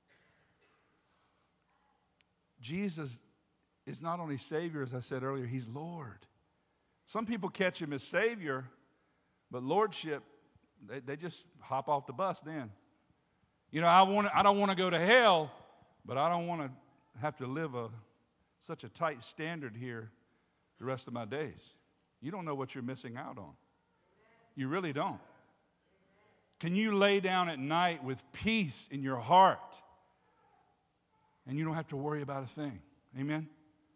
Jesus is not only Savior, as I said earlier, he's Lord. Some people catch him as Savior, but Lordship, they, they just hop off the bus then. You know, I want I don't want to go to hell, but I don't want to have to live a such a tight standard here the rest of my days. You don't know what you're missing out on. You really don't. Can you lay down at night with peace in your heart and you don't have to worry about a thing? Amen?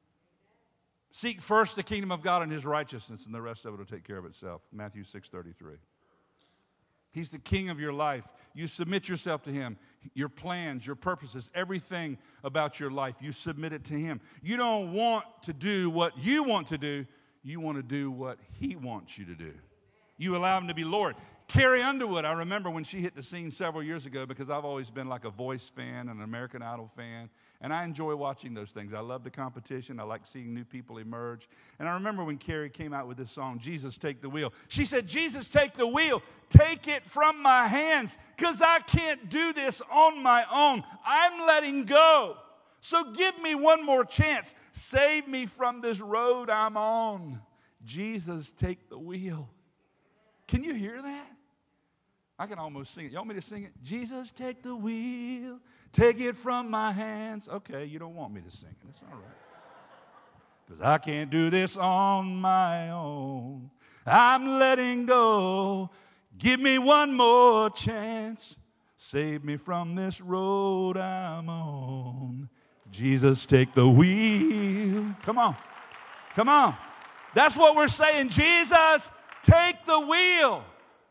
Seek first the kingdom of God and his righteousness, and the rest of it will take care of itself. Matthew six thirty-three. He's the king of your life. You submit yourself to him. Your plans, your purposes, everything about your life, you submit it to him. You don't want to do what you want to do. You want to do what he wants you to do. You allow him to be Lord. Carrie Underwood, I remember when she hit the scene several years ago, because I've always been like a Voice fan and an American Idol fan, and I enjoy watching those things. I love the competition. I like seeing new people emerge. And I remember when Carrie came out with this song, Jesus, Take the Wheel. She said, Jesus, take the wheel. Take it from my hands, because I can't do this on my own. I'm letting go. So give me one more chance. Save me from this road I'm on. Jesus, take the wheel. Can you hear that? I can almost sing it. You want me to sing it? Jesus, take the wheel. Take it from my hands. Okay, you don't want me to sing it. It's all right. Because I can't do this on my own. I'm letting go. Give me one more chance. Save me from this road I'm on. Jesus, take the wheel. Come on. Come on. That's what we're saying. Jesus, take the wheel.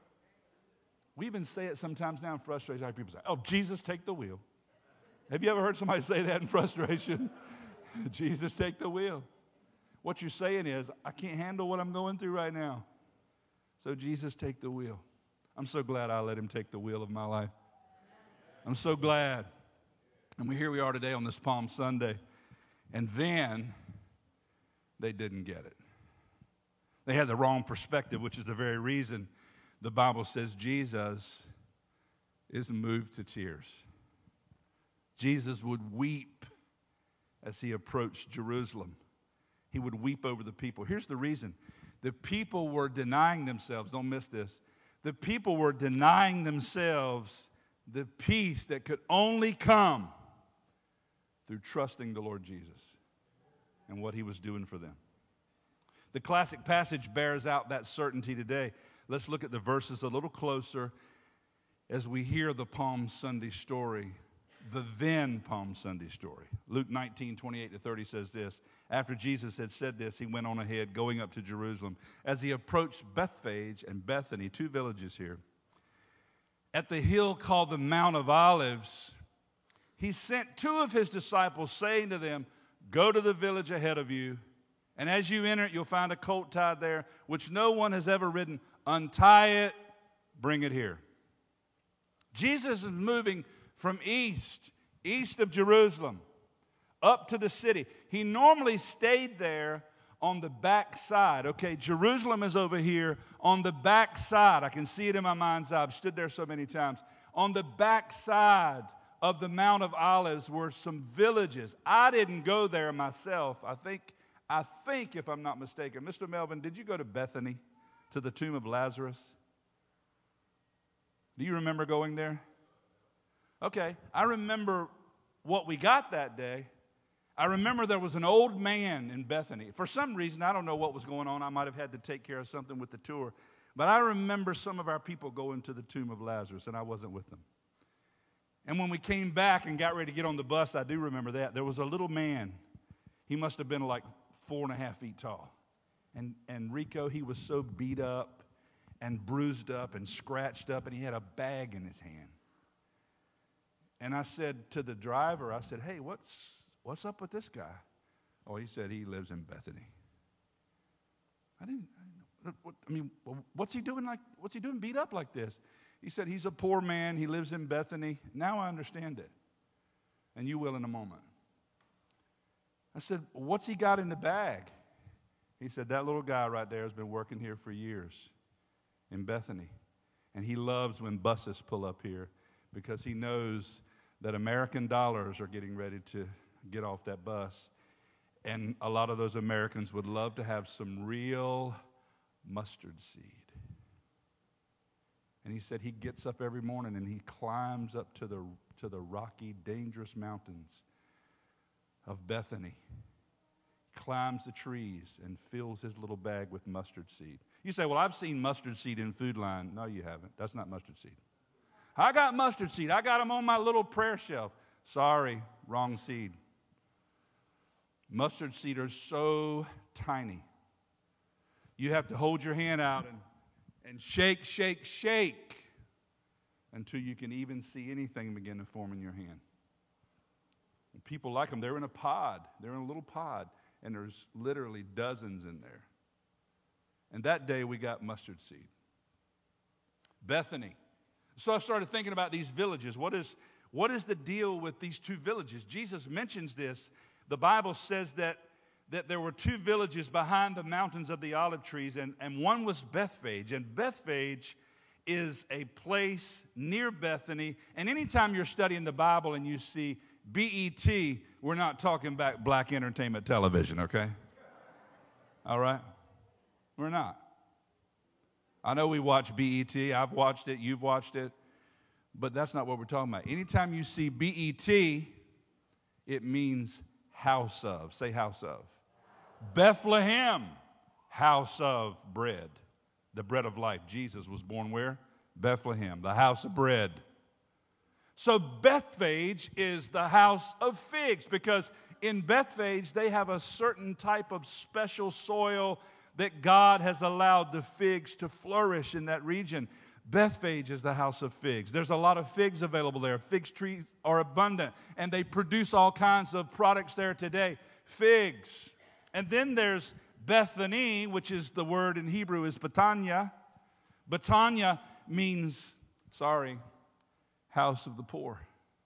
We even say it sometimes now in frustration. I hear people say, oh, Jesus, take the wheel. Have you ever heard somebody say that in frustration? Jesus, take the wheel. What you're saying is, I can't handle what I'm going through right now. So Jesus, take the wheel. I'm so glad I let him take the wheel of my life. I'm so glad. And we here we are today on this Palm Sunday. And then they didn't get it. They had the wrong perspective, which is the very reason the Bible says Jesus is moved to tears. Jesus would weep as he approached Jerusalem. He would weep over the people. Here's the reason. The people were denying themselves. Don't miss this. The people were denying themselves the peace that could only come through trusting the Lord Jesus and what he was doing for them. The classic passage bears out that certainty today. Let's look at the verses a little closer as we hear the Palm Sunday story, the then Palm Sunday story. Luke nineteen, twenty-eight to thirty says this. After Jesus had said this, he went on ahead, going up to Jerusalem. As he approached Bethphage and Bethany, two villages here, at the hill called the Mount of Olives, he sent two of his disciples, saying to them, go to the village ahead of you, and as you enter it, you'll find a colt tied there, which no one has ever ridden. Untie it, bring it here. Jesus is moving from east, east of Jerusalem, up to the city. He normally stayed there on the back side. Okay, Jerusalem is over here on the back side. I can see it in my mind's eye. I've stood there so many times. On the back side of the Mount of Olives were some villages. I didn't go there myself. I think, I think, if I'm not mistaken, Mister Melvin, did you go to Bethany, to the tomb of Lazarus? Do you remember going there? Okay, I remember what we got that day. I remember there was an old man in Bethany. For some reason, I don't know what was going on. I might have had to take care of something with the tour. But I remember some of our people going to the tomb of Lazarus, and I wasn't with them. And when we came back and got ready to get on the bus, I do remember that. There was a little man. He must have been like four and a half feet tall. And, and Rico, he was so beat up and bruised up and scratched up, and he had a bag in his hand. And I said to the driver, I said, hey, what's what's up with this guy? Oh, he said he lives in Bethany. I didn't, I didn't know. What, I mean, what's he doing like, what's he doing beat up like this? He said, he's a poor man. He lives in Bethany. Now I understand it. And you will in a moment. I said, what's he got in the bag? He said, that little guy right there has been working here for years in Bethany. And he loves when buses pull up here because he knows that American dollars are getting ready to get off that bus. And a lot of those Americans would love to have some real mustard seed. And he said he gets up every morning and he climbs up to the, to the rocky, dangerous mountains of Bethany, climbs the trees and fills his little bag with mustard seed. You say, well, I've seen mustard seed in Food Line. No, you haven't. That's not mustard seed. I got mustard seed. I got them on my little prayer shelf. Sorry, wrong seed. Mustard seed are so tiny. You have to hold your hand out and, and shake, shake, shake until you can even see anything begin to form in your hand. And people like them. They're in a pod. They're in a little pod, and there's literally dozens in there. And that day we got mustard seed. Bethany. So I started thinking about these villages. What is, what is the deal with these two villages? Jesus mentions this. The Bible says that, that there were two villages behind the mountains of the olive trees, and, and one was Bethphage. And Bethphage is a place near Bethany. And anytime you're studying the Bible and you see B E T, we're not talking about black entertainment television, okay? All right? We're not. I know we watch B E T. I've watched it. You've watched it. But that's not what we're talking about. Anytime you see B E T, it means house of. Say house of. Bethlehem, house of bread. The bread of life. Jesus was born where? Bethlehem, the house of bread. So Bethphage is the house of figs, because in Bethphage they have a certain type of special soil that God has allowed the figs to flourish in that region. Bethphage is the house of figs. There's a lot of figs available there. Fig trees are abundant, and they produce all kinds of products there today. Figs. And then there's Bethany, which is the word in Hebrew is Betania. Betania means, sorry, house of the poor.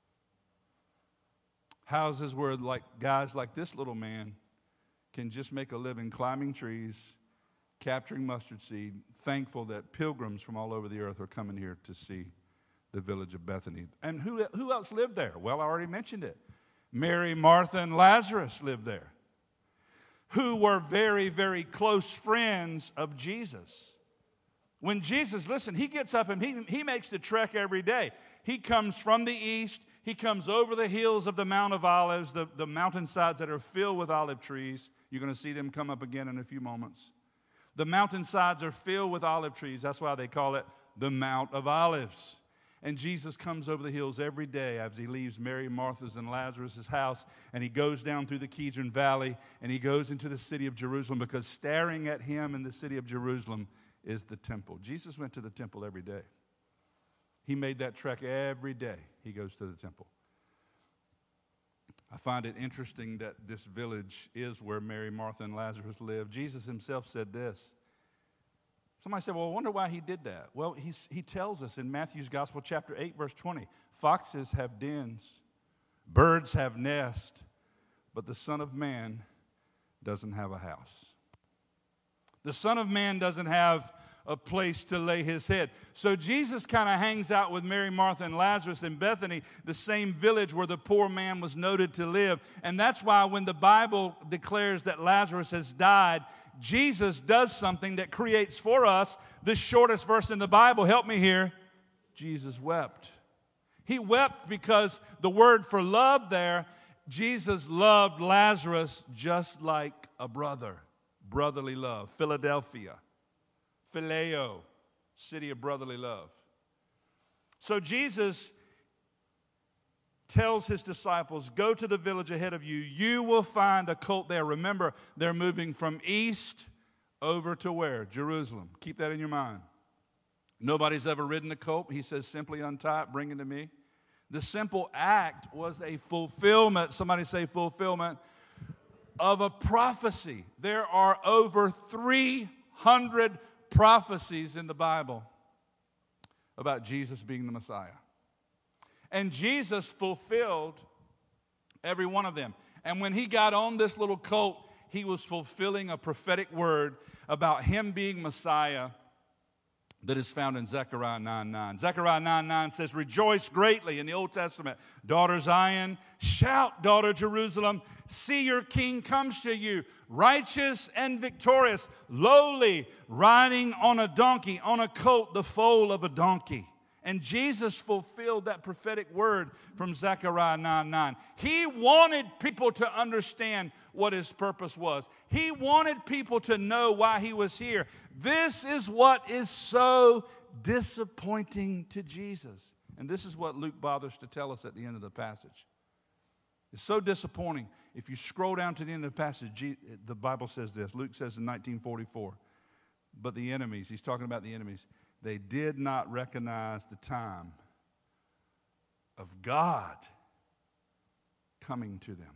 Houses where like guys like this little man can just make a living climbing trees, capturing mustard seed, thankful that pilgrims from all over the earth are coming here to see the village of Bethany. And who, who else lived there? Well, I already mentioned it. Mary, Martha, and Lazarus lived there, who were very, very close friends of Jesus. When Jesus, listen, he gets up and he, he makes the trek every day. He comes from the east. He comes over the hills of the Mount of Olives, the, the mountainsides that are filled with olive trees. You're going to see them come up again in a few moments. The mountainsides are filled with olive trees. That's why they call it the Mount of Olives. And Jesus comes over the hills every day as he leaves Mary, Martha's, and Lazarus' house, and he goes down through the Kidron Valley, and he goes into the city of Jerusalem, because staring at him in the city of Jerusalem is the temple. Jesus went to the temple every day. He made that trek every day. He goes to the temple. I find it interesting that this village is where Mary, Martha, and Lazarus lived. Jesus himself said this. Somebody said, well, I wonder why he did that. Well, he's, he tells us in Matthew's Gospel, chapter eight, verse twenty, foxes have dens, birds have nests, but the Son of Man doesn't have a house. The Son of Man doesn't have a place to lay his head. So Jesus kind of hangs out with Mary, Martha, and Lazarus in Bethany, the same village where the poor man was noted to live. And that's why when the Bible declares that Lazarus has died, Jesus does something that creates for us the shortest verse in the Bible. Help me here. Jesus wept. He wept because the word for love there, Jesus loved Lazarus just like a brother. Brotherly love. Philadelphia. Phileo, city of brotherly love. So Jesus tells his disciples, go to the village ahead of you. You will find a colt there. Remember, they're moving from east over to where? Jerusalem. Keep that in your mind. Nobody's ever ridden a colt. He says, simply untie it, bring it to me. The simple act was a fulfillment. Somebody say fulfillment of a prophecy. There are over three hundred prophecies in the Bible about Jesus being the Messiah. And Jesus fulfilled every one of them. And when he got on this little colt, he was fulfilling a prophetic word about him being Messiah that is found in Zechariah nine nine. Zechariah nine nine says, rejoice greatly in the Old Testament. Daughter Zion, shout, daughter Jerusalem, see your king comes to you, righteous and victorious, lowly, riding on a donkey, on a colt, the foal of a donkey. And Jesus fulfilled that prophetic word from Zechariah nine nine. He wanted people to understand what his purpose was. He wanted people to know why he was here. This is what is so disappointing to Jesus. And this is what Luke bothers to tell us at the end of the passage. It's so disappointing. If you scroll down to the end of the passage, the Bible says this. Luke says in nineteen forty-four, but the enemies, he's talking about the enemies, they did not recognize the time of God coming to them.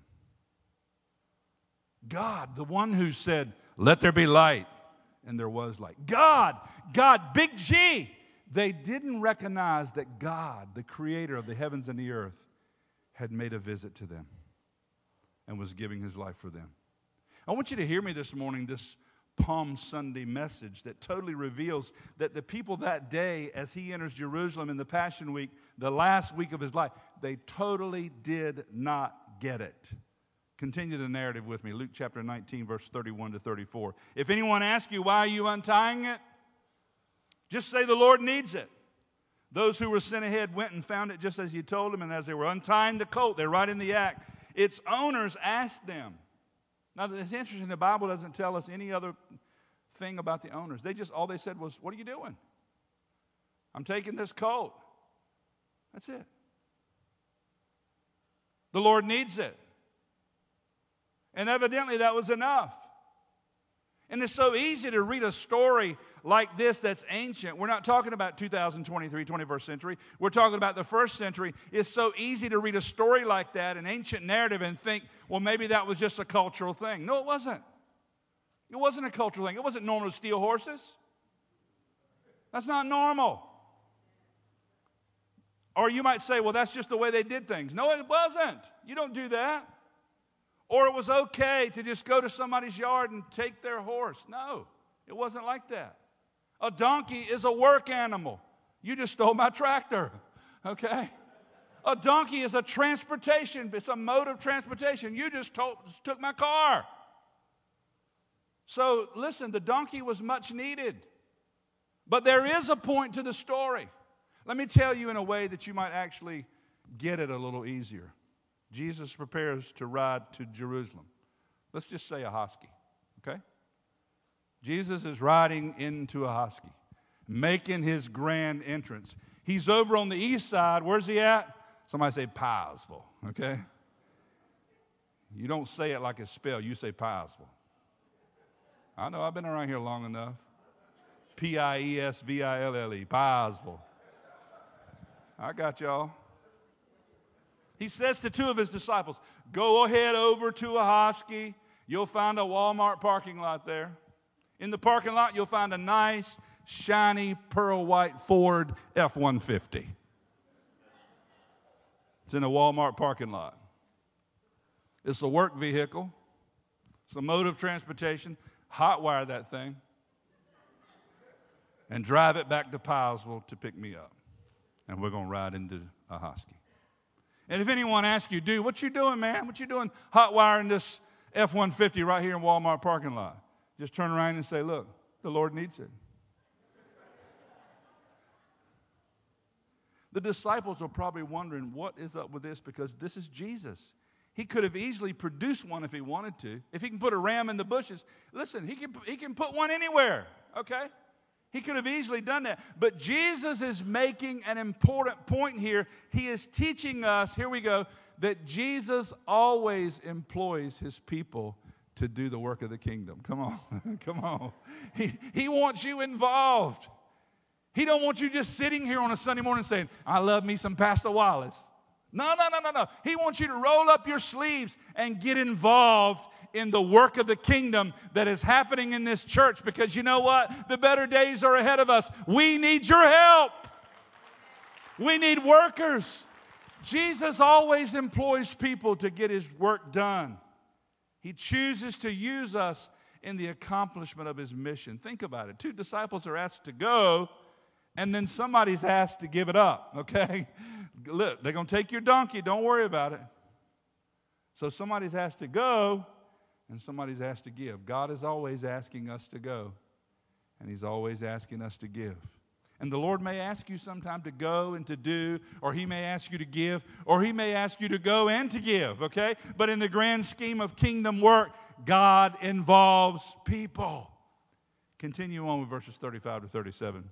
God, the one who said, let there be light, and there was light. God, God, big G. They didn't recognize that God, the creator of the heavens and the earth, had made a visit to them and was giving his life for them. I want you to hear me this morning, this Palm Sunday message that totally reveals that the people that day, as he enters Jerusalem in the Passion Week, the last week of his life, they totally did not get it. Continue the narrative with me. Luke chapter nineteen, verse thirty-one to thirty-four. If anyone asks you, why are you untying it? Just say the Lord needs it. Those who were sent ahead went and found it just as he told them, and as they were untying the colt, they're right in the act. Its owners asked them. Now, it's interesting, the Bible doesn't tell us any other thing about the owners. They just, all they said was, what are you doing? I'm taking this colt. That's it. The Lord needs it. And evidently that was enough. And it's so easy to read a story like this that's ancient. We're not talking about two thousand twenty-three, twenty-first century. We're talking about the first century. It's so easy to read a story like that, an ancient narrative, and think, well, maybe that was just a cultural thing. No, it wasn't. It wasn't a cultural thing. It wasn't normal to steal horses. That's not normal. Or you might say, well, that's just the way they did things. No, it wasn't. You don't do that. Or it was okay to just go to somebody's yard and take their horse. No, it wasn't like that. A donkey is a work animal. You just stole my tractor, okay? A donkey is a transportation. It's a mode of transportation. You just told, took my car. So listen, the donkey was much needed. But there is a point to the story. Let me tell you in a way that you might actually get it a little easier. Jesus prepares to ride to Jerusalem. Let's just say Ahoskie, okay? Jesus is riding into Ahoskie, making his grand entrance. He's over on the east side. Where's he at? Somebody say Piesville, okay? You don't say it like it's spelled. You say Piesville. I know, I've been around here long enough. P I E S V I L L E, Piesville. I got y'all. He says to two of his disciples, go ahead over to Ahoskie. You'll find a Walmart parking lot there. In the parking lot, you'll find a nice, shiny, pearl white Ford F one fifty. It's in a Walmart parking lot. It's a work vehicle. It's a mode of transportation. Hot wire that thing and drive it back to Piesville to pick me up. And we're going to ride into Ahoskie. And if anyone asks you, dude, what you doing, man? What you doing hot wiring this F one fifty right here in Walmart parking lot? Just turn around and say, look, the Lord needs it. The disciples are probably wondering, what is up with this? Because this is Jesus. He could have easily produced one if he wanted to. If he can put a ram in the bushes, listen, he can, he can put one anywhere, okay? He could have easily done that. But Jesus is making an important point here. He is teaching us, here we go, that Jesus always employs his people to do the work of the kingdom. Come on, come on. He, he wants you involved. He don't want you just sitting here on a Sunday morning saying, I love me some Pastor Wallace. No, no, no, no, no. He wants you to roll up your sleeves and get involved in the work of the kingdom that is happening in this church, because you know what? The better days are ahead of us. We need your help. We need workers. Jesus always employs people to get his work done. He chooses to use us in the accomplishment of his mission. Think about it. Two disciples are asked to go, and then somebody's asked to give it up, okay? Look, they're going to take your donkey. Don't worry about it. So somebody's asked to go, and somebody's asked to give. God is always asking us to go, and he's always asking us to give. And the Lord may ask you sometime to go and to do, or he may ask you to give, or he may ask you to go and to give, okay? But in the grand scheme of kingdom work, God involves people. Continue on with verses thirty-five to thirty-seven.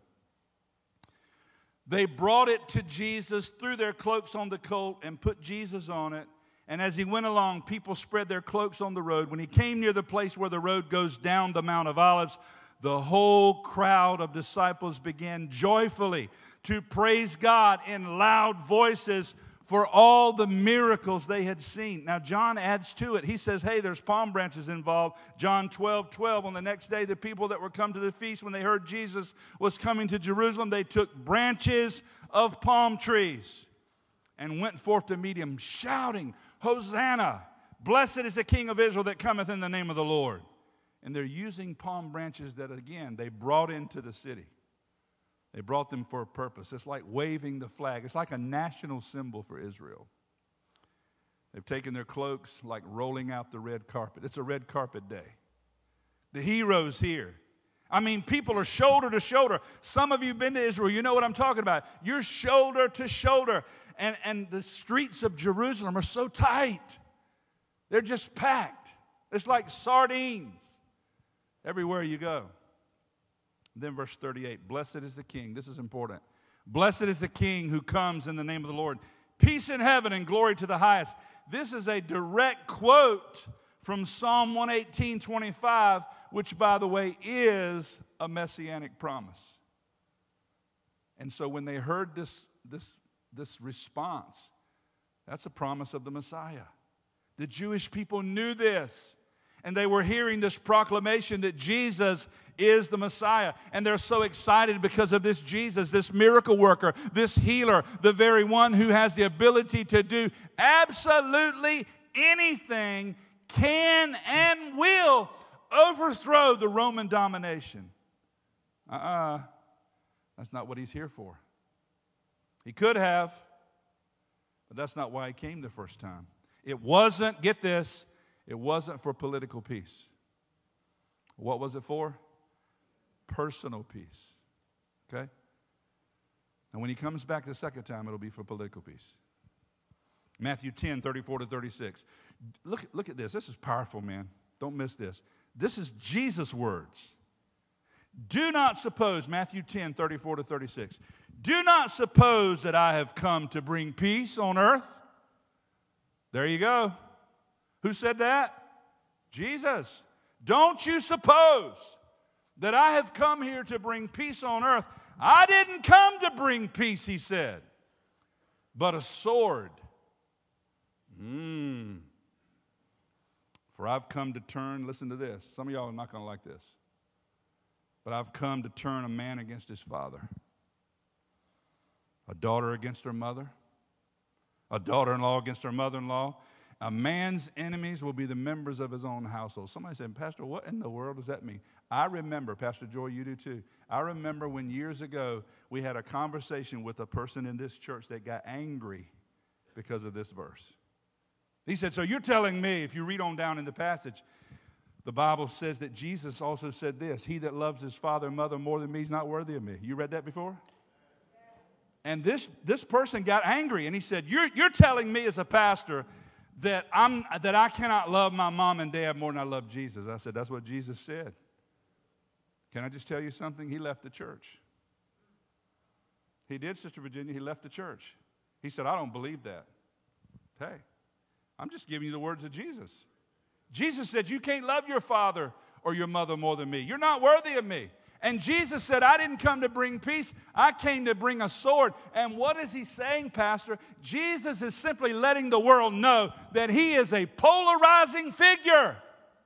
They brought it to Jesus, threw their cloaks on the colt, and put Jesus on it. And as he went along, people spread their cloaks on the road. When he came near the place where the road goes down the Mount of Olives, the whole crowd of disciples began joyfully to praise God in loud voices for all the miracles they had seen. Now, John adds to it. He says, hey, there's palm branches involved. John twelve twelve, on the next day, the people that were come to the feast, when they heard Jesus was coming to Jerusalem, they took branches of palm trees and went forth to meet him, shouting, Hosanna! Blessed is the King of Israel that cometh in the name of the Lord. And they're using palm branches that, again, they brought into the city. They brought them for a purpose. It's like waving the flag. It's like a national symbol for Israel. They've taken their cloaks, like rolling out the red carpet. It's a red carpet day. The heroes here. I mean, people are shoulder to shoulder. Some of you have been to Israel. You know what I'm talking about. You're shoulder to shoulder. And, and the streets of Jerusalem are so tight. They're just packed. It's like sardines everywhere you go. Then verse thirty-eight, blessed is the King. This is important. Blessed is the King who comes in the name of the Lord. Peace in heaven and glory to the highest. This is a direct quote from Psalm one eighteen twenty-five, which, by the way, is a messianic promise. And so when they heard this, this, this response, that's a promise of the Messiah. The Jewish people knew this. And they were hearing this proclamation that Jesus is the Messiah. And they're so excited because of this Jesus, this miracle worker, this healer, the very one who has the ability to do absolutely anything, can and will overthrow the Roman domination. Uh-uh. That's not what he's here for. He could have, but that's not why he came the first time. It wasn't, get this, it wasn't for political peace. What was it for? Personal peace. Okay? And when he comes back the second time, it'll be for political peace. Matthew ten, thirty-four to thirty-six. Look, look at this. This is powerful, man. Don't miss this. This is Jesus' words. Do not suppose, Matthew ten, thirty-four to thirty-six. Do not suppose that I have come to bring peace on earth. There you go. Who said that? Jesus. Don't you suppose that I have come here to bring peace on earth. I didn't come to bring peace, he said, but a sword. Mm. For I've come to turn, listen to this. Some of y'all are not going to like this. But I've come to turn a man against his father, a daughter against her mother, a daughter-in-law against her mother-in-law. A man's enemies will be the members of his own household. Somebody said, Pastor, what in the world does that mean? I remember, Pastor Joy, you do too. I remember when years ago we had a conversation with a person in this church that got angry because of this verse. He said, so you're telling me, if you read on down in the passage, the Bible says that Jesus also said this, he that loves his father and mother more than me is not worthy of me. You read that before? And this, this person got angry, and he said, you're, you're telling me as a pastor that I'm that I cannot love my mom and dad more than I love Jesus. I said, that's what Jesus said. Can I just tell you something? He left the church. He did, Sister Virginia. He left the church. He said, I don't believe that. Hey, I'm just giving you the words of Jesus. Jesus said, you can't love your father or your mother more than me. You're not worthy of me. And Jesus said, I didn't come to bring peace. I came to bring a sword. And what is he saying, Pastor? Jesus is simply letting the world know that he is a polarizing figure.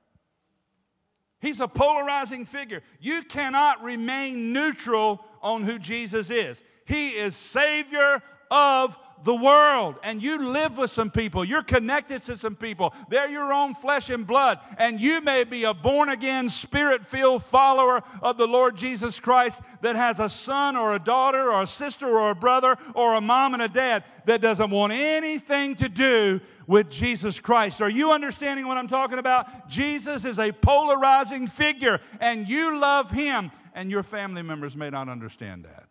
He's a polarizing figure. You cannot remain neutral on who Jesus is. He is Savior of the world. And you live with some people. You're connected to some people. They're your own flesh and blood. And you may be a born-again, spirit-filled follower of the Lord Jesus Christ that has a son or a daughter or a sister or a brother or a mom and a dad that doesn't want anything to do with Jesus Christ. Are you understanding what I'm talking about? Jesus is a polarizing figure, and you love Him, and your family members may not understand that.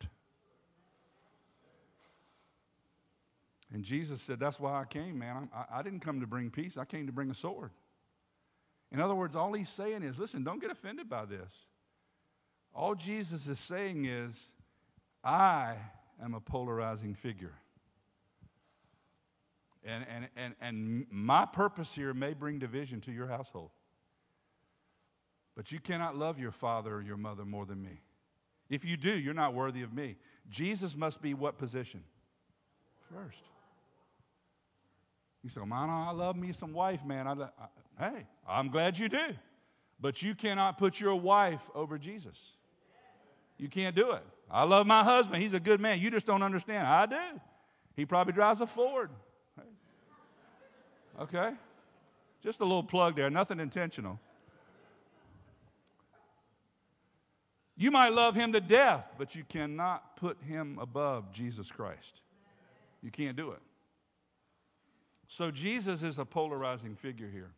And Jesus said, that's why I came, man. I, I didn't come to bring peace. I came to bring a sword. In other words, all He's saying is, listen, don't get offended by this. All Jesus is saying is, I am a polarizing figure. And, and, and, and my purpose here may bring division to your household. But you cannot love your father or your mother more than me. If you do, you're not worthy of me. Jesus must be what position? First. You say, man, I love me some wife, man. I, I, hey, I'm glad you do. But you cannot put your wife over Jesus. You can't do it. I love my husband. He's a good man. You just don't understand. I do. He probably drives a Ford. Okay? Just a little plug there, nothing intentional. You might love him to death, but you cannot put him above Jesus Christ. You can't do it. So Jesus is a polarizing figure here.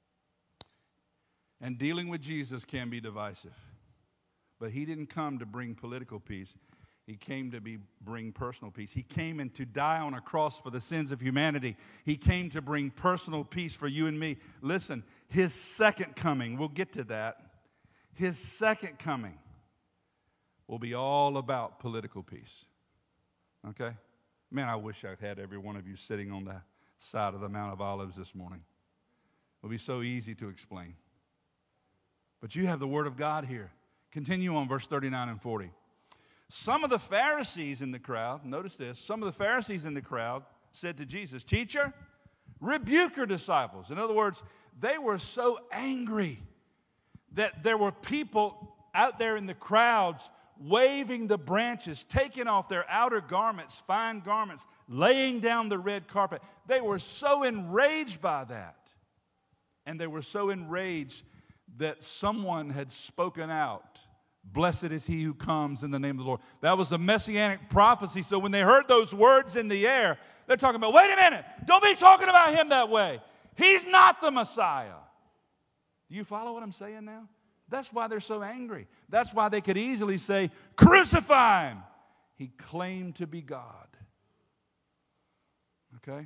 And dealing with Jesus can be divisive. But he didn't come to bring political peace. He came to be, bring personal peace. He came in to die on a cross for the sins of humanity. He came to bring personal peace for you and me. Listen, his second coming, we'll get to that. His second coming will be all about political peace. Okay? Man, I wish I had every one of you sitting on the side of the Mount of Olives this morning. It would be so easy to explain. But you have the Word of God here. Continue on verse thirty-nine and forty. Some of the Pharisees in the crowd, notice this, some of the Pharisees in the crowd said to Jesus, "Teacher, rebuke your disciples." In other words, they were so angry that there were people out there in the crowds waving the branches, taking off their outer garments, fine garments, laying down the red carpet. They were so enraged by that. And they were so enraged that someone had spoken out, "Blessed is he who comes in the name of the Lord." That was a messianic prophecy. So when they heard those words in the air, they're talking about, wait a minute, don't be talking about him that way. He's not the Messiah. Do you follow what I'm saying now? That's why they're so angry. That's why they could easily say, "Crucify him." He claimed to be God. Okay?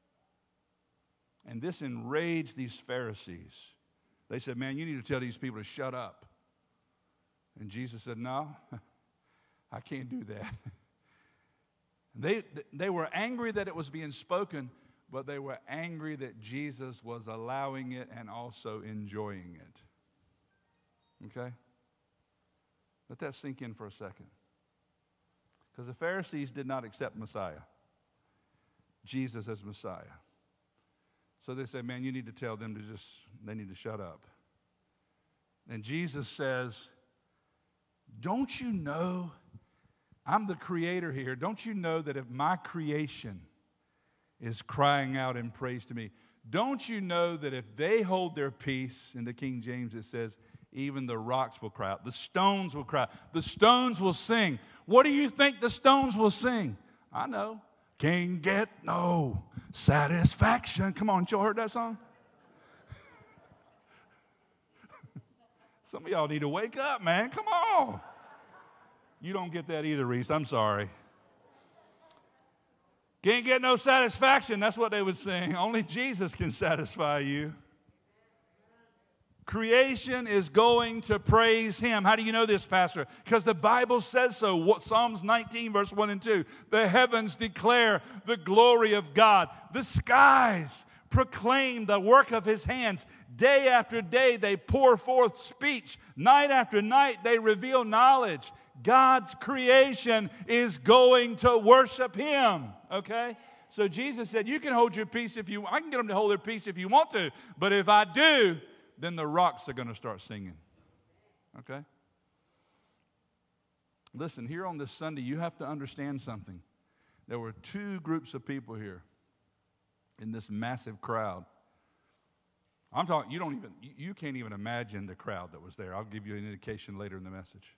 And this enraged these Pharisees. They said, "Man, you need to tell these people to shut up." And Jesus said, "No, I can't do that." They, they were angry that it was being spoken, but they were angry that Jesus was allowing it and also enjoying it. Okay? Let that sink in for a second. Because the Pharisees did not accept Messiah, Jesus as Messiah. So they said, "Man, you need to tell them to just, they need to shut up." And Jesus says, "Don't you know I'm the creator here? Don't you know that if my creation is crying out in praise to me, don't you know that if they hold their peace," in the King James it says, even the rocks will cry out. The stones will cry. The stones will sing. What do you think the stones will sing? I know. Can't get no satisfaction. Come on, y'all heard that song? Some of y'all need to wake up, man. Come on. You don't get that either, Reese. I'm sorry. Can't get no satisfaction. That's what they would sing. Only Jesus can satisfy you. Creation is going to praise him. How do you know this, Pastor? Because the Bible says so. What, Psalms nineteen, verse one and two. The heavens declare the glory of God. The skies proclaim the work of his hands. Day after day they pour forth speech. Night after night they reveal knowledge. God's creation is going to worship him. Okay? So Jesus said, you can hold your peace if you want. I can get them to hold their peace if you want to. But if I do, then the rocks are going to start singing. okay? Listen, here on this Sunday, you have to understand something. There were two groups of people here in this massive crowd. I'm talking, you don't even, you can't even imagine the crowd that was there. I'll give you an indication later in the message.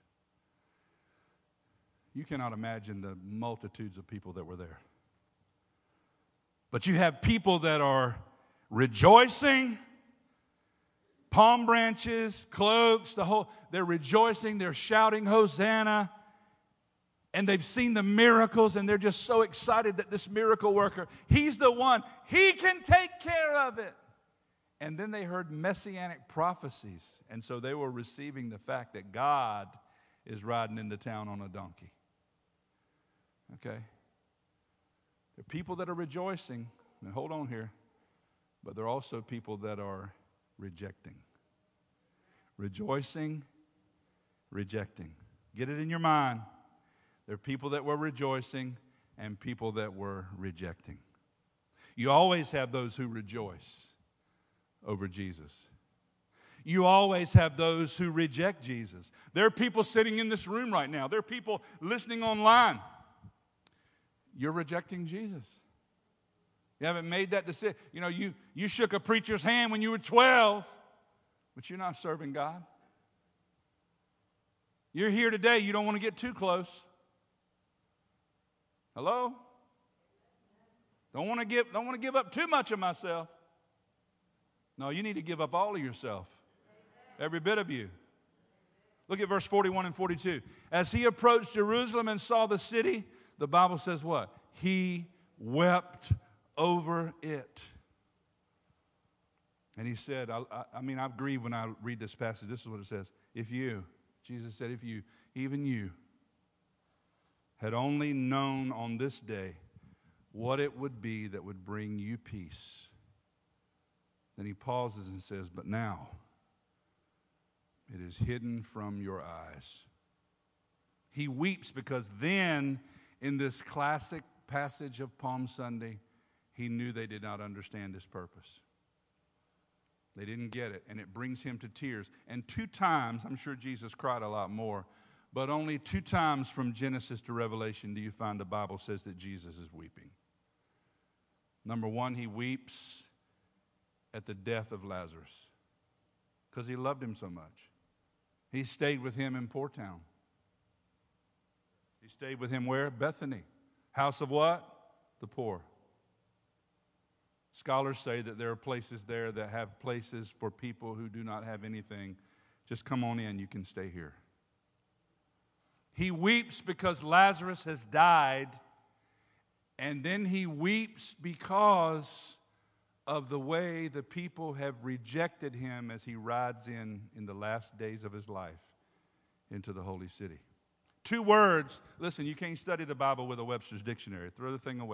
You cannot imagine the multitudes of people that were there. But you have people that are rejoicing, palm branches, cloaks, the whole, they're rejoicing, they're shouting, Hosanna. And they've seen the miracles, and they're just so excited that this miracle worker, he's the one, he can take care of it. And then they heard messianic prophecies, and so they were receiving the fact that God is riding into town on a donkey. Okay? There are people that are rejoicing, and hold on here, but there are also people that are rejecting. Rejoicing, rejecting. Get it in your mind. There are people that were rejoicing and people that were rejecting. You always have those who rejoice over Jesus. You always have those who reject Jesus. There are people sitting in this room right now. There are people listening online. You're rejecting Jesus. You haven't made that decision. You know, you, you shook a preacher's hand when you were twelve, but you're not serving God. You're here today. You don't want to get too close. Hello? Don't want to give, don't want to give up too much of myself. No, you need to give up all of yourself. Every bit of you. Look at verse forty-one and forty-two. As he approached Jerusalem and saw the city, the Bible says what? He wept over it. And he said, I, I, I mean, I grieve when I read this passage. This is what it says. If you, Jesus said, if you, even you, had only known on this day what it would be that would bring you peace. Then he pauses and says, but now it is hidden from your eyes. He weeps because then in this classic passage of Palm Sunday, he knew they did not understand his purpose. They didn't get it, and it brings him to tears. And two times, I'm sure Jesus cried a lot more, but only two times from Genesis to Revelation do you find the Bible says that Jesus is weeping. Number one, he weeps at the death of Lazarus because he loved him so much. He stayed with him in Poor Town. He stayed with him where? Bethany. House of what? The poor. Scholars say that there are places there that have places for people who do not have anything. Just come on in, you can stay here. He weeps because Lazarus has died, and then he weeps because of the way the people have rejected him as he rides in in the last days of his life into the holy city. Two words. Listen, you can't study the Bible with a Webster's dictionary. Throw the thing away.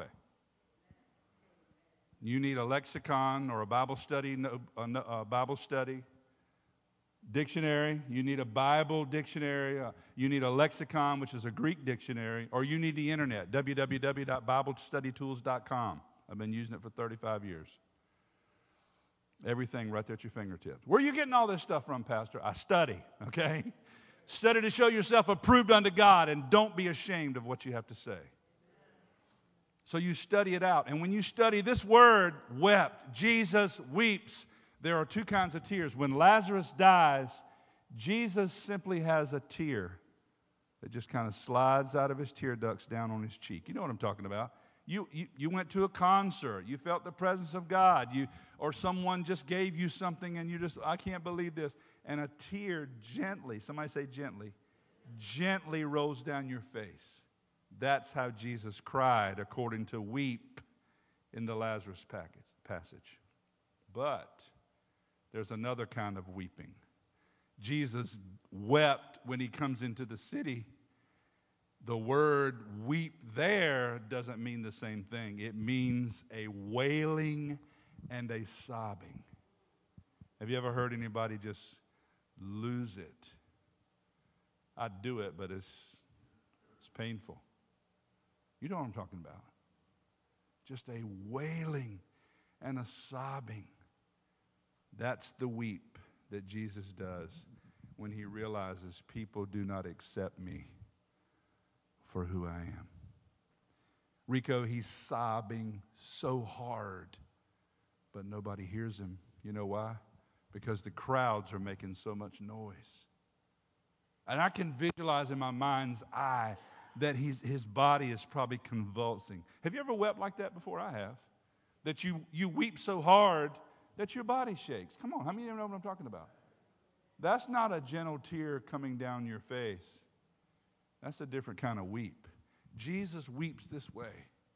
You need a lexicon or a Bible study, a Bible study dictionary. You need a Bible dictionary. Uh, you need a lexicon, which is a Greek dictionary, or you need the internet, w w w dot bible study tools dot com. I've been using it for thirty-five years. Everything right there at your fingertips. Where are you getting all this stuff from, Pastor? I study, okay? Study to show yourself approved unto God, and don't be ashamed of what you have to say. So you study it out. And when you study this word, wept, Jesus weeps, there are two kinds of tears. When Lazarus dies, Jesus simply has a tear that just kind of slides out of his tear ducts down on his cheek. You know what I'm talking about. You, you, you went to a concert. You felt the presence of God. You, or someone just gave you something and you just, I can't believe this. And a tear gently, somebody say gently, gently rolls down your face. That's how Jesus cried, according to weep in the Lazarus passage. But there's another kind of weeping. Jesus wept when he comes into the city. The word weep there doesn't mean the same thing. It means a wailing and a sobbing. Have you ever heard anybody just lose it? I'd do it, but it's, it's painful. You know what I'm talking about. Just a wailing and a sobbing. That's the weep that Jesus does when he realizes people do not accept me for who I am. Rico, he's sobbing so hard, but nobody hears him. You know why? Because the crowds are making so much noise. And I can visualize in my mind's eye that he's, his body is probably convulsing. Have you ever wept like that before? I have. That you, you weep so hard that your body shakes. Come on, how many of you know what I'm talking about? That's not a gentle tear coming down your face. That's a different kind of weep. Jesus weeps this way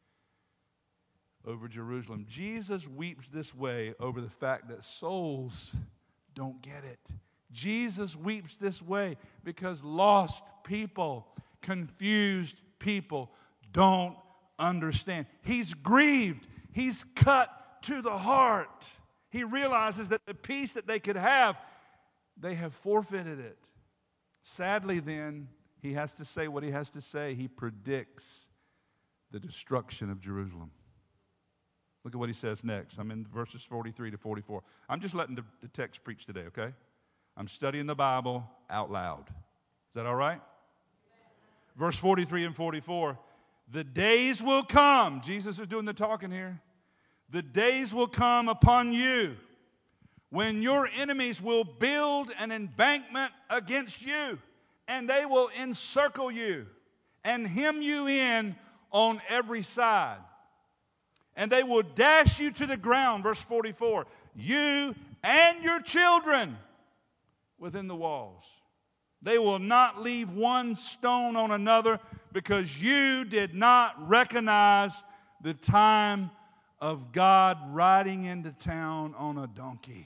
over Jerusalem. Jesus weeps this way over the fact that souls don't get it. Jesus weeps this way because lost people, confused people don't understand. He's grieved. He's cut to the heart. He realizes that the peace that they could have, they have forfeited it. Sadly, then, he has to say what he has to say. He predicts the destruction of Jerusalem. Look at what he says next. I'm in verses forty-three to forty-four. I'm just letting the, the text preach today, okay? I'm studying the Bible out loud. Is that all right? Verse forty-three and forty-four. The days will come. Jesus is doing the talking here. The days will come upon you when your enemies will build an embankment against you, and they will encircle you and hem you in on every side. And they will dash you to the ground, verse forty-four, you and your children within the walls. They will not leave one stone on another because you did not recognize the time of God riding into town on a donkey.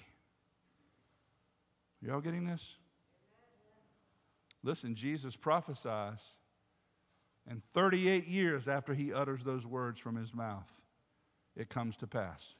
Y'all getting this? Listen, Jesus prophesies, and thirty-eight years after he utters those words from his mouth, it comes to pass.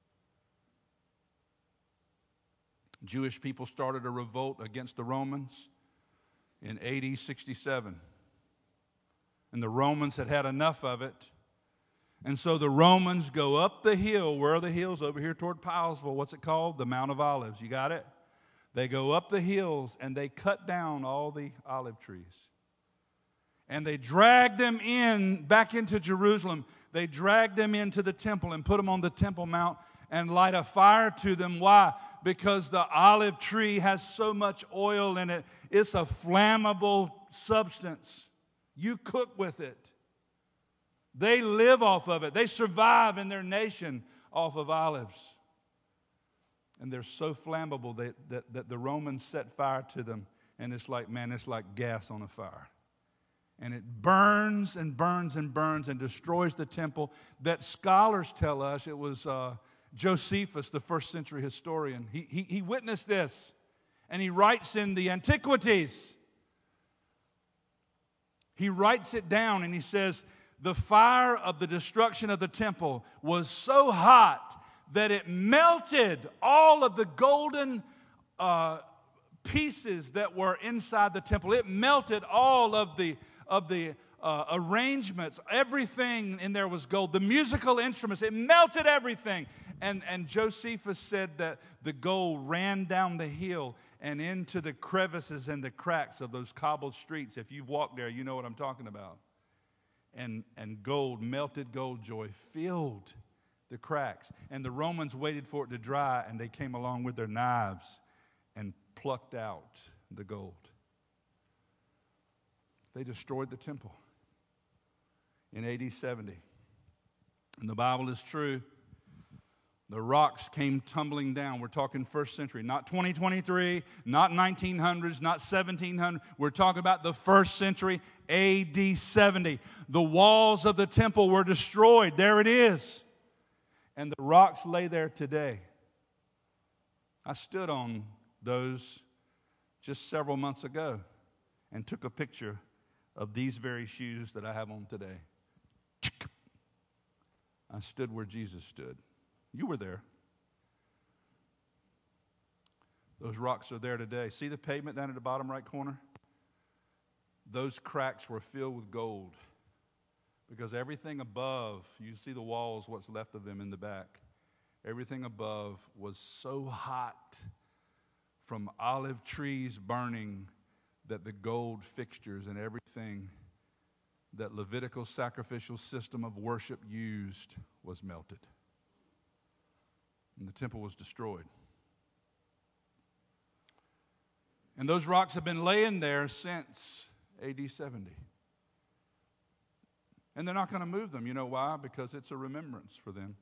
Jewish people started a revolt against the Romans in A D sixty-seven. And the Romans had had enough of it. And so the Romans go up the hill. Where are the hills? Over here toward Pilesville. What's it called? The Mount of Olives. You got it? They go up the hills and they cut down all the olive trees. And they drag them in back into Jerusalem. They drag them into the temple and put them on the Temple Mount and light a fire to them. Why? Because the olive tree has so much oil in it. It's a flammable substance. You cook with it. They live off of it. They survive in their nation off of olives. And they're so flammable that, that, that the Romans set fire to them. And it's like, man, it's like gas on a fire. And it burns and burns and burns and destroys the temple. That scholars tell us it was uh, Josephus, the first century historian. He, he, he witnessed this. And he writes in the Antiquities. He writes it down and he says, the fire of the destruction of the temple was so hot that it melted all of the golden uh, pieces that were inside the temple. It melted all of the of the uh, arrangements. Everything in there was gold. The musical instruments, it melted everything. And, and Josephus said that the gold ran down the hill and into the crevices and the cracks of those cobbled streets. If you've walked there, you know what I'm talking about. And, and gold, melted gold joy, filled the cracks. And the Romans waited for it to dry, and they came along with their knives and plucked out the gold. They destroyed the temple in A D seventy. And the Bible is true. The rocks came tumbling down. We're talking first century, not twenty twenty-three, not nineteen hundreds, not seventeen hundred. We're talking about the first century, A D seventy. The walls of the temple were destroyed. There it is. And the rocks lay there today. I stood on those just several months ago and took a picture of these very shoes that I have on today. I stood where Jesus stood. You were there. Those rocks are there today. See the pavement down at the bottom right corner? Those cracks were filled with gold because everything above, you see the walls, what's left of them in the back, everything above was so hot from olive trees burning that the gold fixtures and everything that Levitical sacrificial system of worship used was melted. And the temple was destroyed. And those rocks have been laying there since A D seventy. And they're not going to move them. You know why? Because it's a remembrance for them.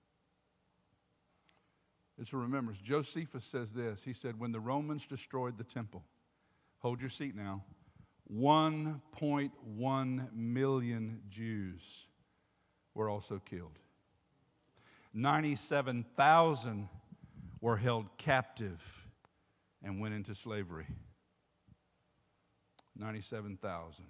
It's a remembrance. Josephus says this. He said, when the Romans destroyed the temple, hold your seat now, one point one million Jews were also killed. ninety-seven thousand were held captive and went into slavery. ninety-seven thousand.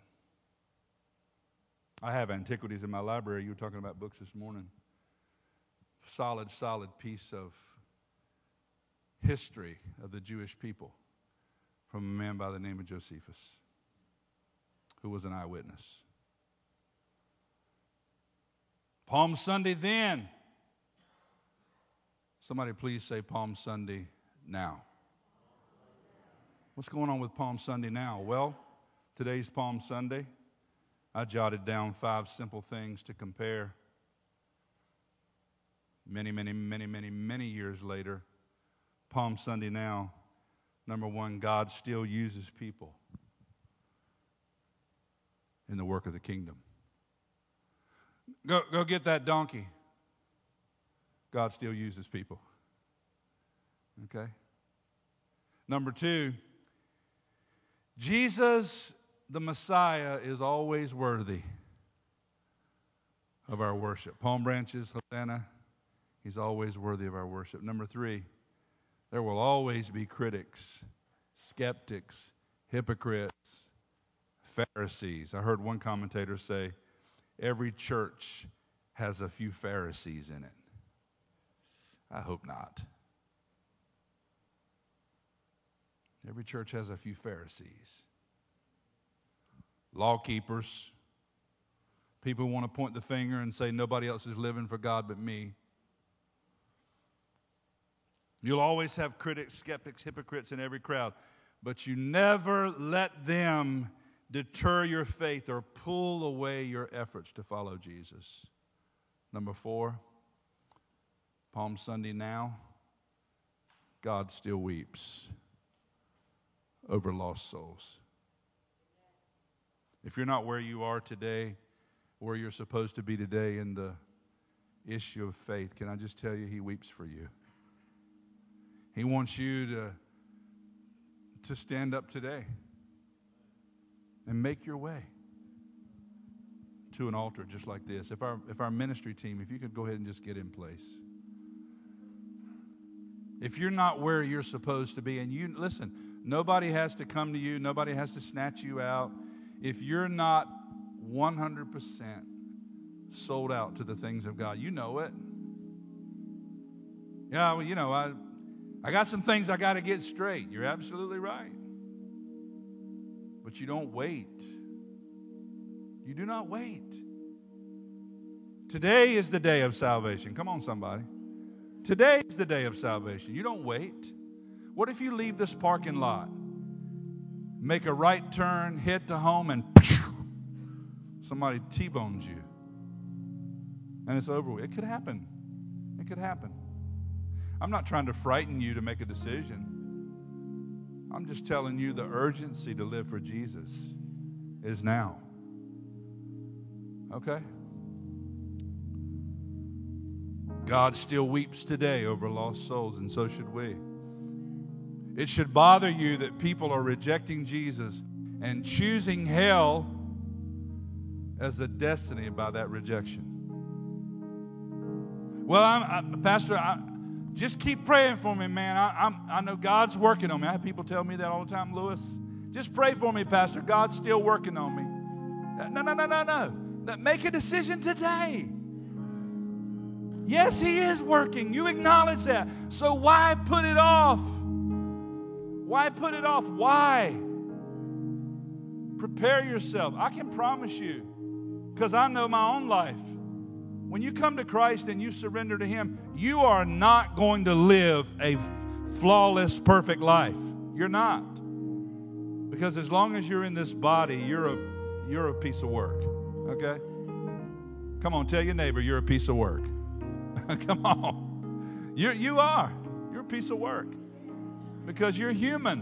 I have antiquities in my library. You were talking about books this morning. Solid, solid piece of history of the Jewish people from a man by the name of Josephus, who was an eyewitness. Palm Sunday then. Somebody please say Palm Sunday now. What's going on with Palm Sunday now? Well, today's Palm Sunday. I jotted down five simple things to compare. Many, many, many, many, many years later, Palm Sunday now. Number one, God still uses people in the work of the kingdom. Go, go get that donkey. God still uses people. Okay? Number two, Jesus, the Messiah, is always worthy of our worship. Palm branches, Hosanna, he's always worthy of our worship. Number three, there will always be critics, skeptics, hypocrites, Pharisees. I heard one commentator say, every church has a few Pharisees in it. I hope not. Every church has a few Pharisees. Law keepers. People who want to point the finger and say nobody else is living for God but me. You'll always have critics, skeptics, hypocrites in every crowd, but you never let them deter your faith or pull away your efforts to follow Jesus. Number four, Palm Sunday now, God still weeps over lost souls. If you're not where you are today, where you're supposed to be today in the issue of faith, can I just tell you, he weeps for you. He wants you to, to stand up today and make your way to an altar just like this. If our, if our ministry team, if you could go ahead and just get in place. If you're not where you're supposed to be, and you, listen, nobody has to come to you, nobody has to snatch you out. If you're not one hundred percent sold out to the things of God, you know it. Yeah, well, you know, I, I got some things I got to get straight. You're absolutely right. But you don't wait. You do not wait. Today is the day of salvation. Come on, somebody. Today is the day of salvation. You don't wait. What if you leave this parking lot, make a right turn, head to home, and somebody T-bones you, and it's over with? It could happen. It could happen. I'm not trying to frighten you to make a decision. I'm just telling you the urgency to live for Jesus is now. Okay? God still weeps today over lost souls, and so should we. It should bother you that people are rejecting Jesus and choosing hell as a destiny by that rejection. Well, I'm, I, Pastor, I, just keep praying for me, man. I, I'm, I know God's working on me. I have people tell me that all the time, Lewis. Just pray for me, Pastor. God's still working on me. No, no, no, no, no. Make a decision today. Yes, he is working. You acknowledge that. So why put it off? Why put it off? Why? Prepare yourself. I can promise you, because I know my own life. When you come to Christ and you surrender to him, you are not going to live a flawless, perfect life. You're not. Because as long as you're in this body, you're a, you're a piece of work. Okay? Come on, tell your neighbor you're a piece of work. Come on. You're, you are. You're a piece of work. Because you're human.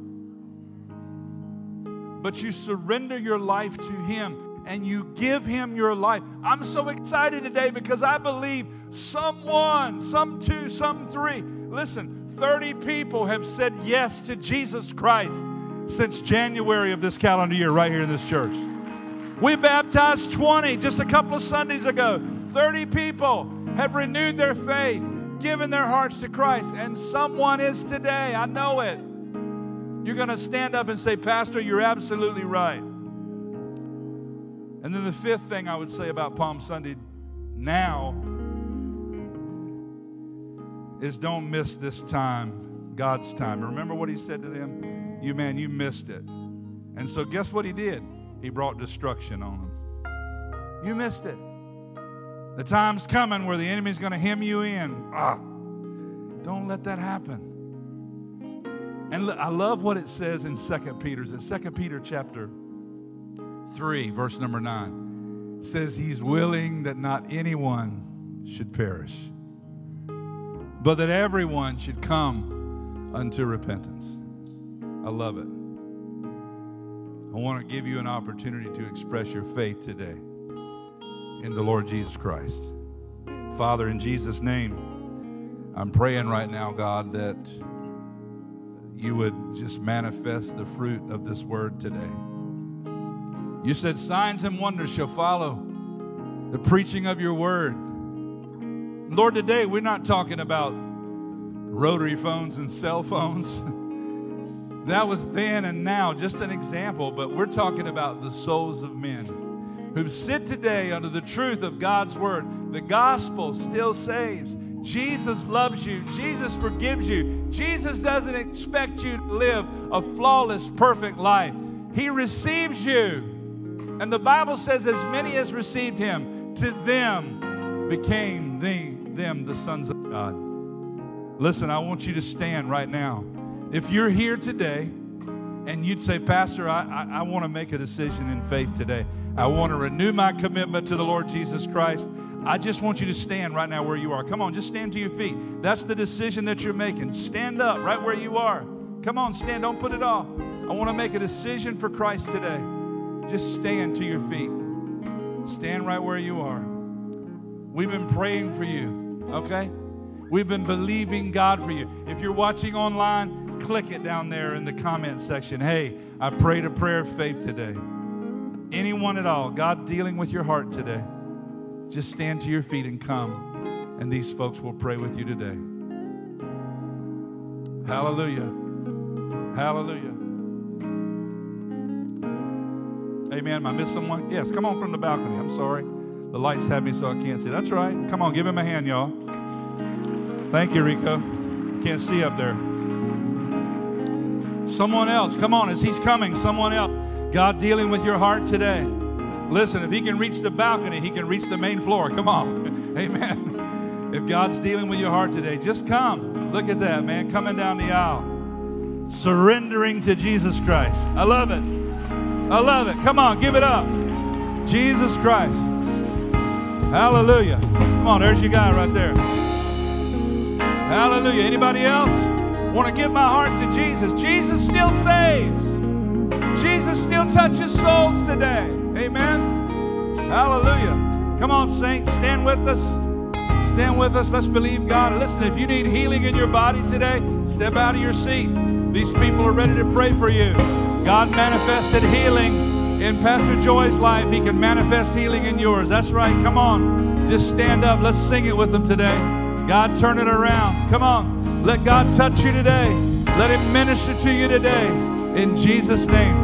But you surrender your life to Him and you give Him your life. I'm so excited today because I believe someone, some two, some three, listen, thirty people have said yes to Jesus Christ since January of this calendar year right here in this church. We baptized twenty just a couple of Sundays ago. thirty people have renewed their faith, given their hearts to Christ, and someone is today. I know it. You're going to stand up and say, Pastor, you're absolutely right. And then the fifth thing I would say about Palm Sunday now is don't miss this time, God's time. Remember what He said to them? You, man, you missed it. And so guess what He did? He brought destruction on them. You missed it. The time's coming where the enemy's going to hem you in. Ah, don't let that happen. And I love what it says in Second Peter. In Second Peter chapter three, verse number nine. It says He's willing that not anyone should perish, but that everyone should come unto repentance. I love it. I want to give you an opportunity to express your faith today in the Lord Jesus Christ. Father, in Jesus' name, I'm praying right now, God, that you would just manifest the fruit of this word today. You said signs and wonders shall follow the preaching of your word. Lord, today we're not talking about rotary phones and cell phones. That was then and now, just an example, but we're talking about the souls of men who sit today under the truth of God's word. The gospel still saves. Jesus loves you. Jesus forgives you. Jesus doesn't expect you to live a flawless, perfect life. He receives you. And the Bible says, as many as received Him, to them became the, them the sons of God. Listen, I want you to stand right now. If you're here today and you'd say, Pastor, I, I, I want to make a decision in faith today. I want to renew my commitment to the Lord Jesus Christ. I just want you to stand right now where you are. Come on, just stand to your feet. That's the decision that you're making. Stand up right where you are. Come on, stand. Don't put it off. I want to make a decision for Christ today. Just stand to your feet. Stand right where you are. We've been praying for you, okay? We've been believing God for you. If you're watching online, click it down there in the comment section. Hey, I prayed a prayer of faith today. Anyone at all, God dealing with your heart today, just stand to your feet and come, and these folks will pray with you today. Hallelujah. Hallelujah. Amen. I missed someone? Yes, come on from the balcony. I'm sorry. The lights have me so I can't see. That's right. Come on, give him a hand, y'all. Thank you, Rico. Can't see up there. Someone else. Come on, as he's coming, someone else. God dealing with your heart today. Listen, if He can reach the balcony, He can reach the main floor. Come on. Amen. If God's dealing with your heart today, just come. Look at that, man, coming down the aisle. Surrendering to Jesus Christ. I love it. I love it. Come on, give it up. Jesus Christ. Hallelujah. Come on, there's your guy right there. Hallelujah. Anybody else want to give my heart to Jesus? Jesus still saves. Jesus still touches souls today. Amen. Hallelujah. Come on, saints, stand with us. Stand with us. Let's believe God. Listen, if you need healing in your body today, step out of your seat. These people are ready to pray for you. God manifested healing in Pastor Joy's life. He can manifest healing in yours. That's right. Come on. Just stand up. Let's sing it with them today. God, turn it around. Come on. Let God touch you today. Let Him minister to you today. In Jesus' name.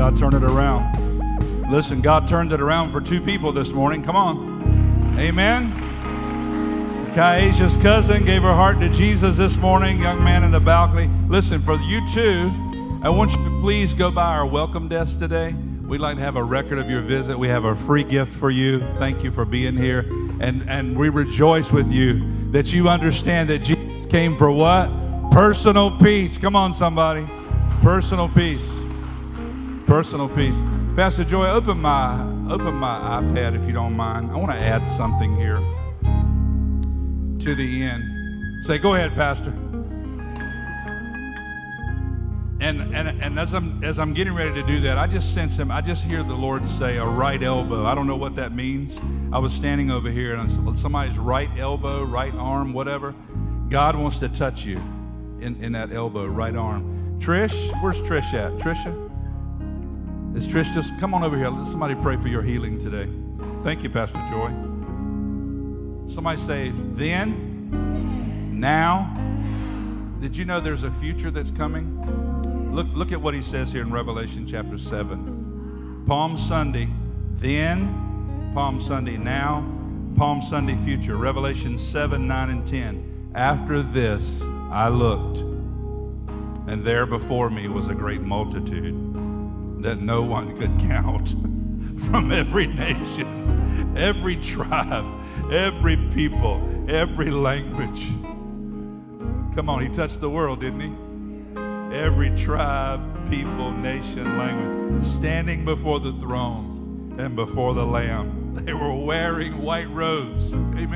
God turned it around. Listen, God turned it around for two people this morning. Come on. Amen. Kaisha's cousin gave her heart to Jesus this morning, young man in the balcony. Listen, for you too, I want you to please go by our welcome desk today. We'd like to have a record of your visit. We have a free gift for you. Thank you for being here. And, and we rejoice with you that you understand that Jesus came for what? Personal peace. Come on, somebody. Personal peace. Personal peace. Pastor Joy, open my, open my iPad if you don't mind. I want to add something here to the end. Say, go ahead, Pastor. And and and as I'm as I'm getting ready to do that, I just sense him. I just hear the Lord say a right elbow. I don't know what that means. I was standing over here and somebody's right elbow, right arm, whatever. God wants to touch you in, in that elbow, right arm. Trish, where's Trish at? Trisha? Is Trish just come on over here? Let somebody pray for your healing today. Thank you, Pastor Joy. Somebody say, then, now. Did you know there's a future that's coming? Look, look at what he says here in Revelation chapter seven. Palm Sunday, then, Palm Sunday, now, Palm Sunday, future. Revelation seven, nine, and ten. After this, I looked, and there before me was a great multitude that no one could count from every nation, every tribe, every people, every language. Come on, he touched the world, didn't he? Every tribe, people, nation, language, standing before the throne and before the Lamb. They were wearing white robes.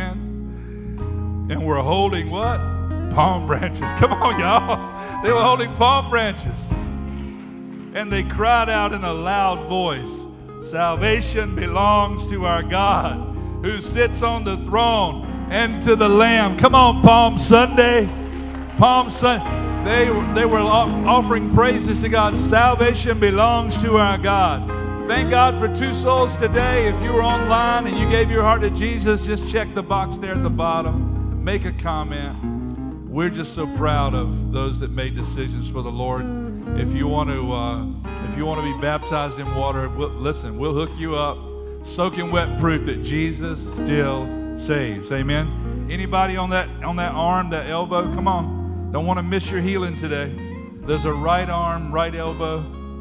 Amen. And were holding what? Palm branches. Come on, y'all. They were holding palm branches. And they cried out in a loud voice, salvation belongs to our God who sits on the throne and to the Lamb. Come on, Palm Sunday. Palm Sunday. They, they were offering praises to God. Salvation belongs to our God. Thank God for two souls today. If you were online and you gave your heart to Jesus, just check the box there at the bottom. Make a comment. We're just so proud of those that made decisions for the Lord. If you want to, uh, if you want to be baptized in water, we'll, listen, we'll hook you up. Soaking wet proof that Jesus still saves. Amen. Anybody on that on that arm, that elbow? Come on. Don't want to miss your healing today. There's a right arm, right elbow.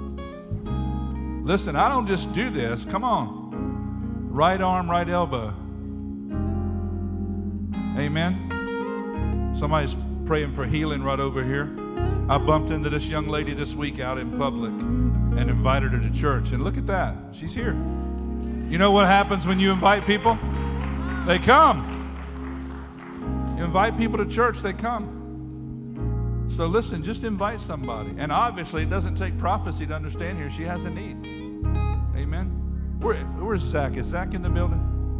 Listen, I don't just do this. Come on. Right arm, right elbow. Amen. Somebody's praying for healing right over here. I bumped into this young lady this week out in public and invited her to church. And look at that. She's here. You know what happens when you invite people? They come. You invite people to church, they come. So listen, just invite somebody. And obviously, it doesn't take prophecy to understand here. She has a need. Amen. Where, where's Zach? Is Zach in the building?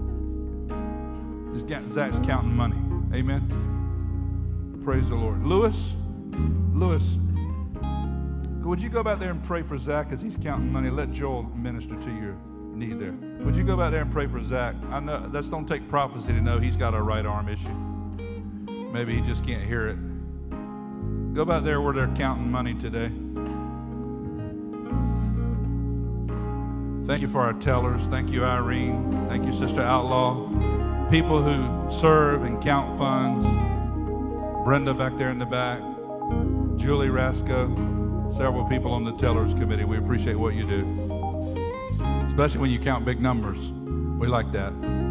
Is Zach's counting money. Amen. Praise the Lord. Lewis, Lewis, would you go back there and pray for Zach as he's counting money? Let Joel minister to your need there. Would you go back there and pray for Zach? I know that's don't take prophecy to know he's got a right arm issue. Maybe he just can't hear it. Go back there where they're counting money today. Thank you for our tellers. Thank you, Irene. Thank you, Sister Outlaw. People who serve and count funds. Brenda back there in the back. Julie Rasco. Several people on the tellers committee. We appreciate what you do. Especially when you count big numbers. We like that.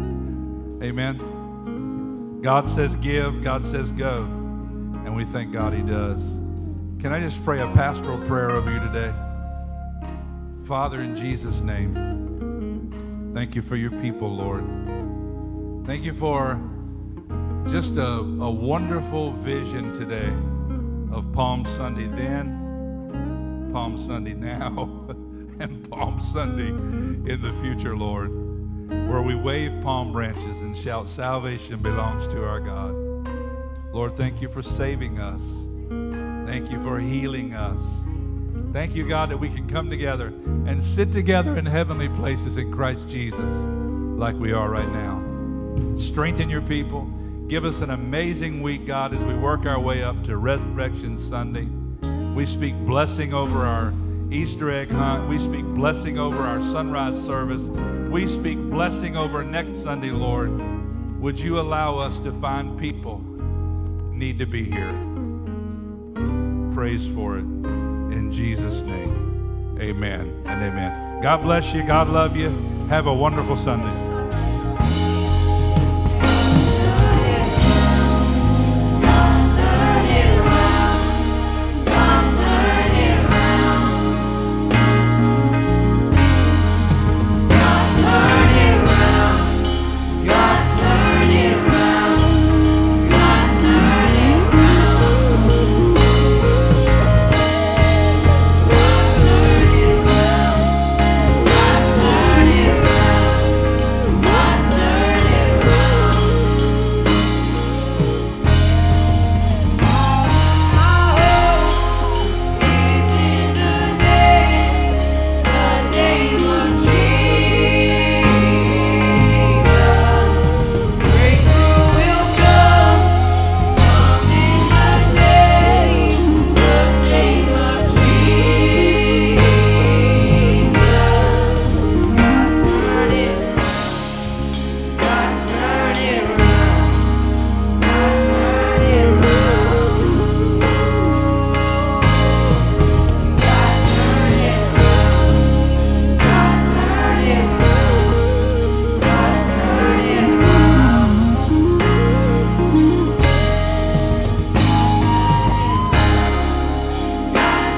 Amen. God says give. God says go. And we thank God he does. Can I just pray a pastoral prayer over you today? Father, in Jesus' name, thank you for your people, Lord. Thank you for just a, a wonderful vision today of Palm Sunday then, Palm Sunday now, and Palm Sunday in the future, Lord, where we wave palm branches and shout, salvation belongs to our God. Lord, thank you for saving us. Thank you for healing us. Thank you, God, that we can come together and sit together in heavenly places in Christ Jesus like we are right now. Strengthen your people. Give us an amazing week, God, as we work our way up to Resurrection Sunday. We speak blessing over our Easter egg hunt. We speak blessing over our sunrise service. We speak blessing over next Sunday, Lord. Would you allow us to find people who need to be here? Praise for it. In Jesus' name, amen and amen. God bless you. God love you. Have a wonderful Sunday.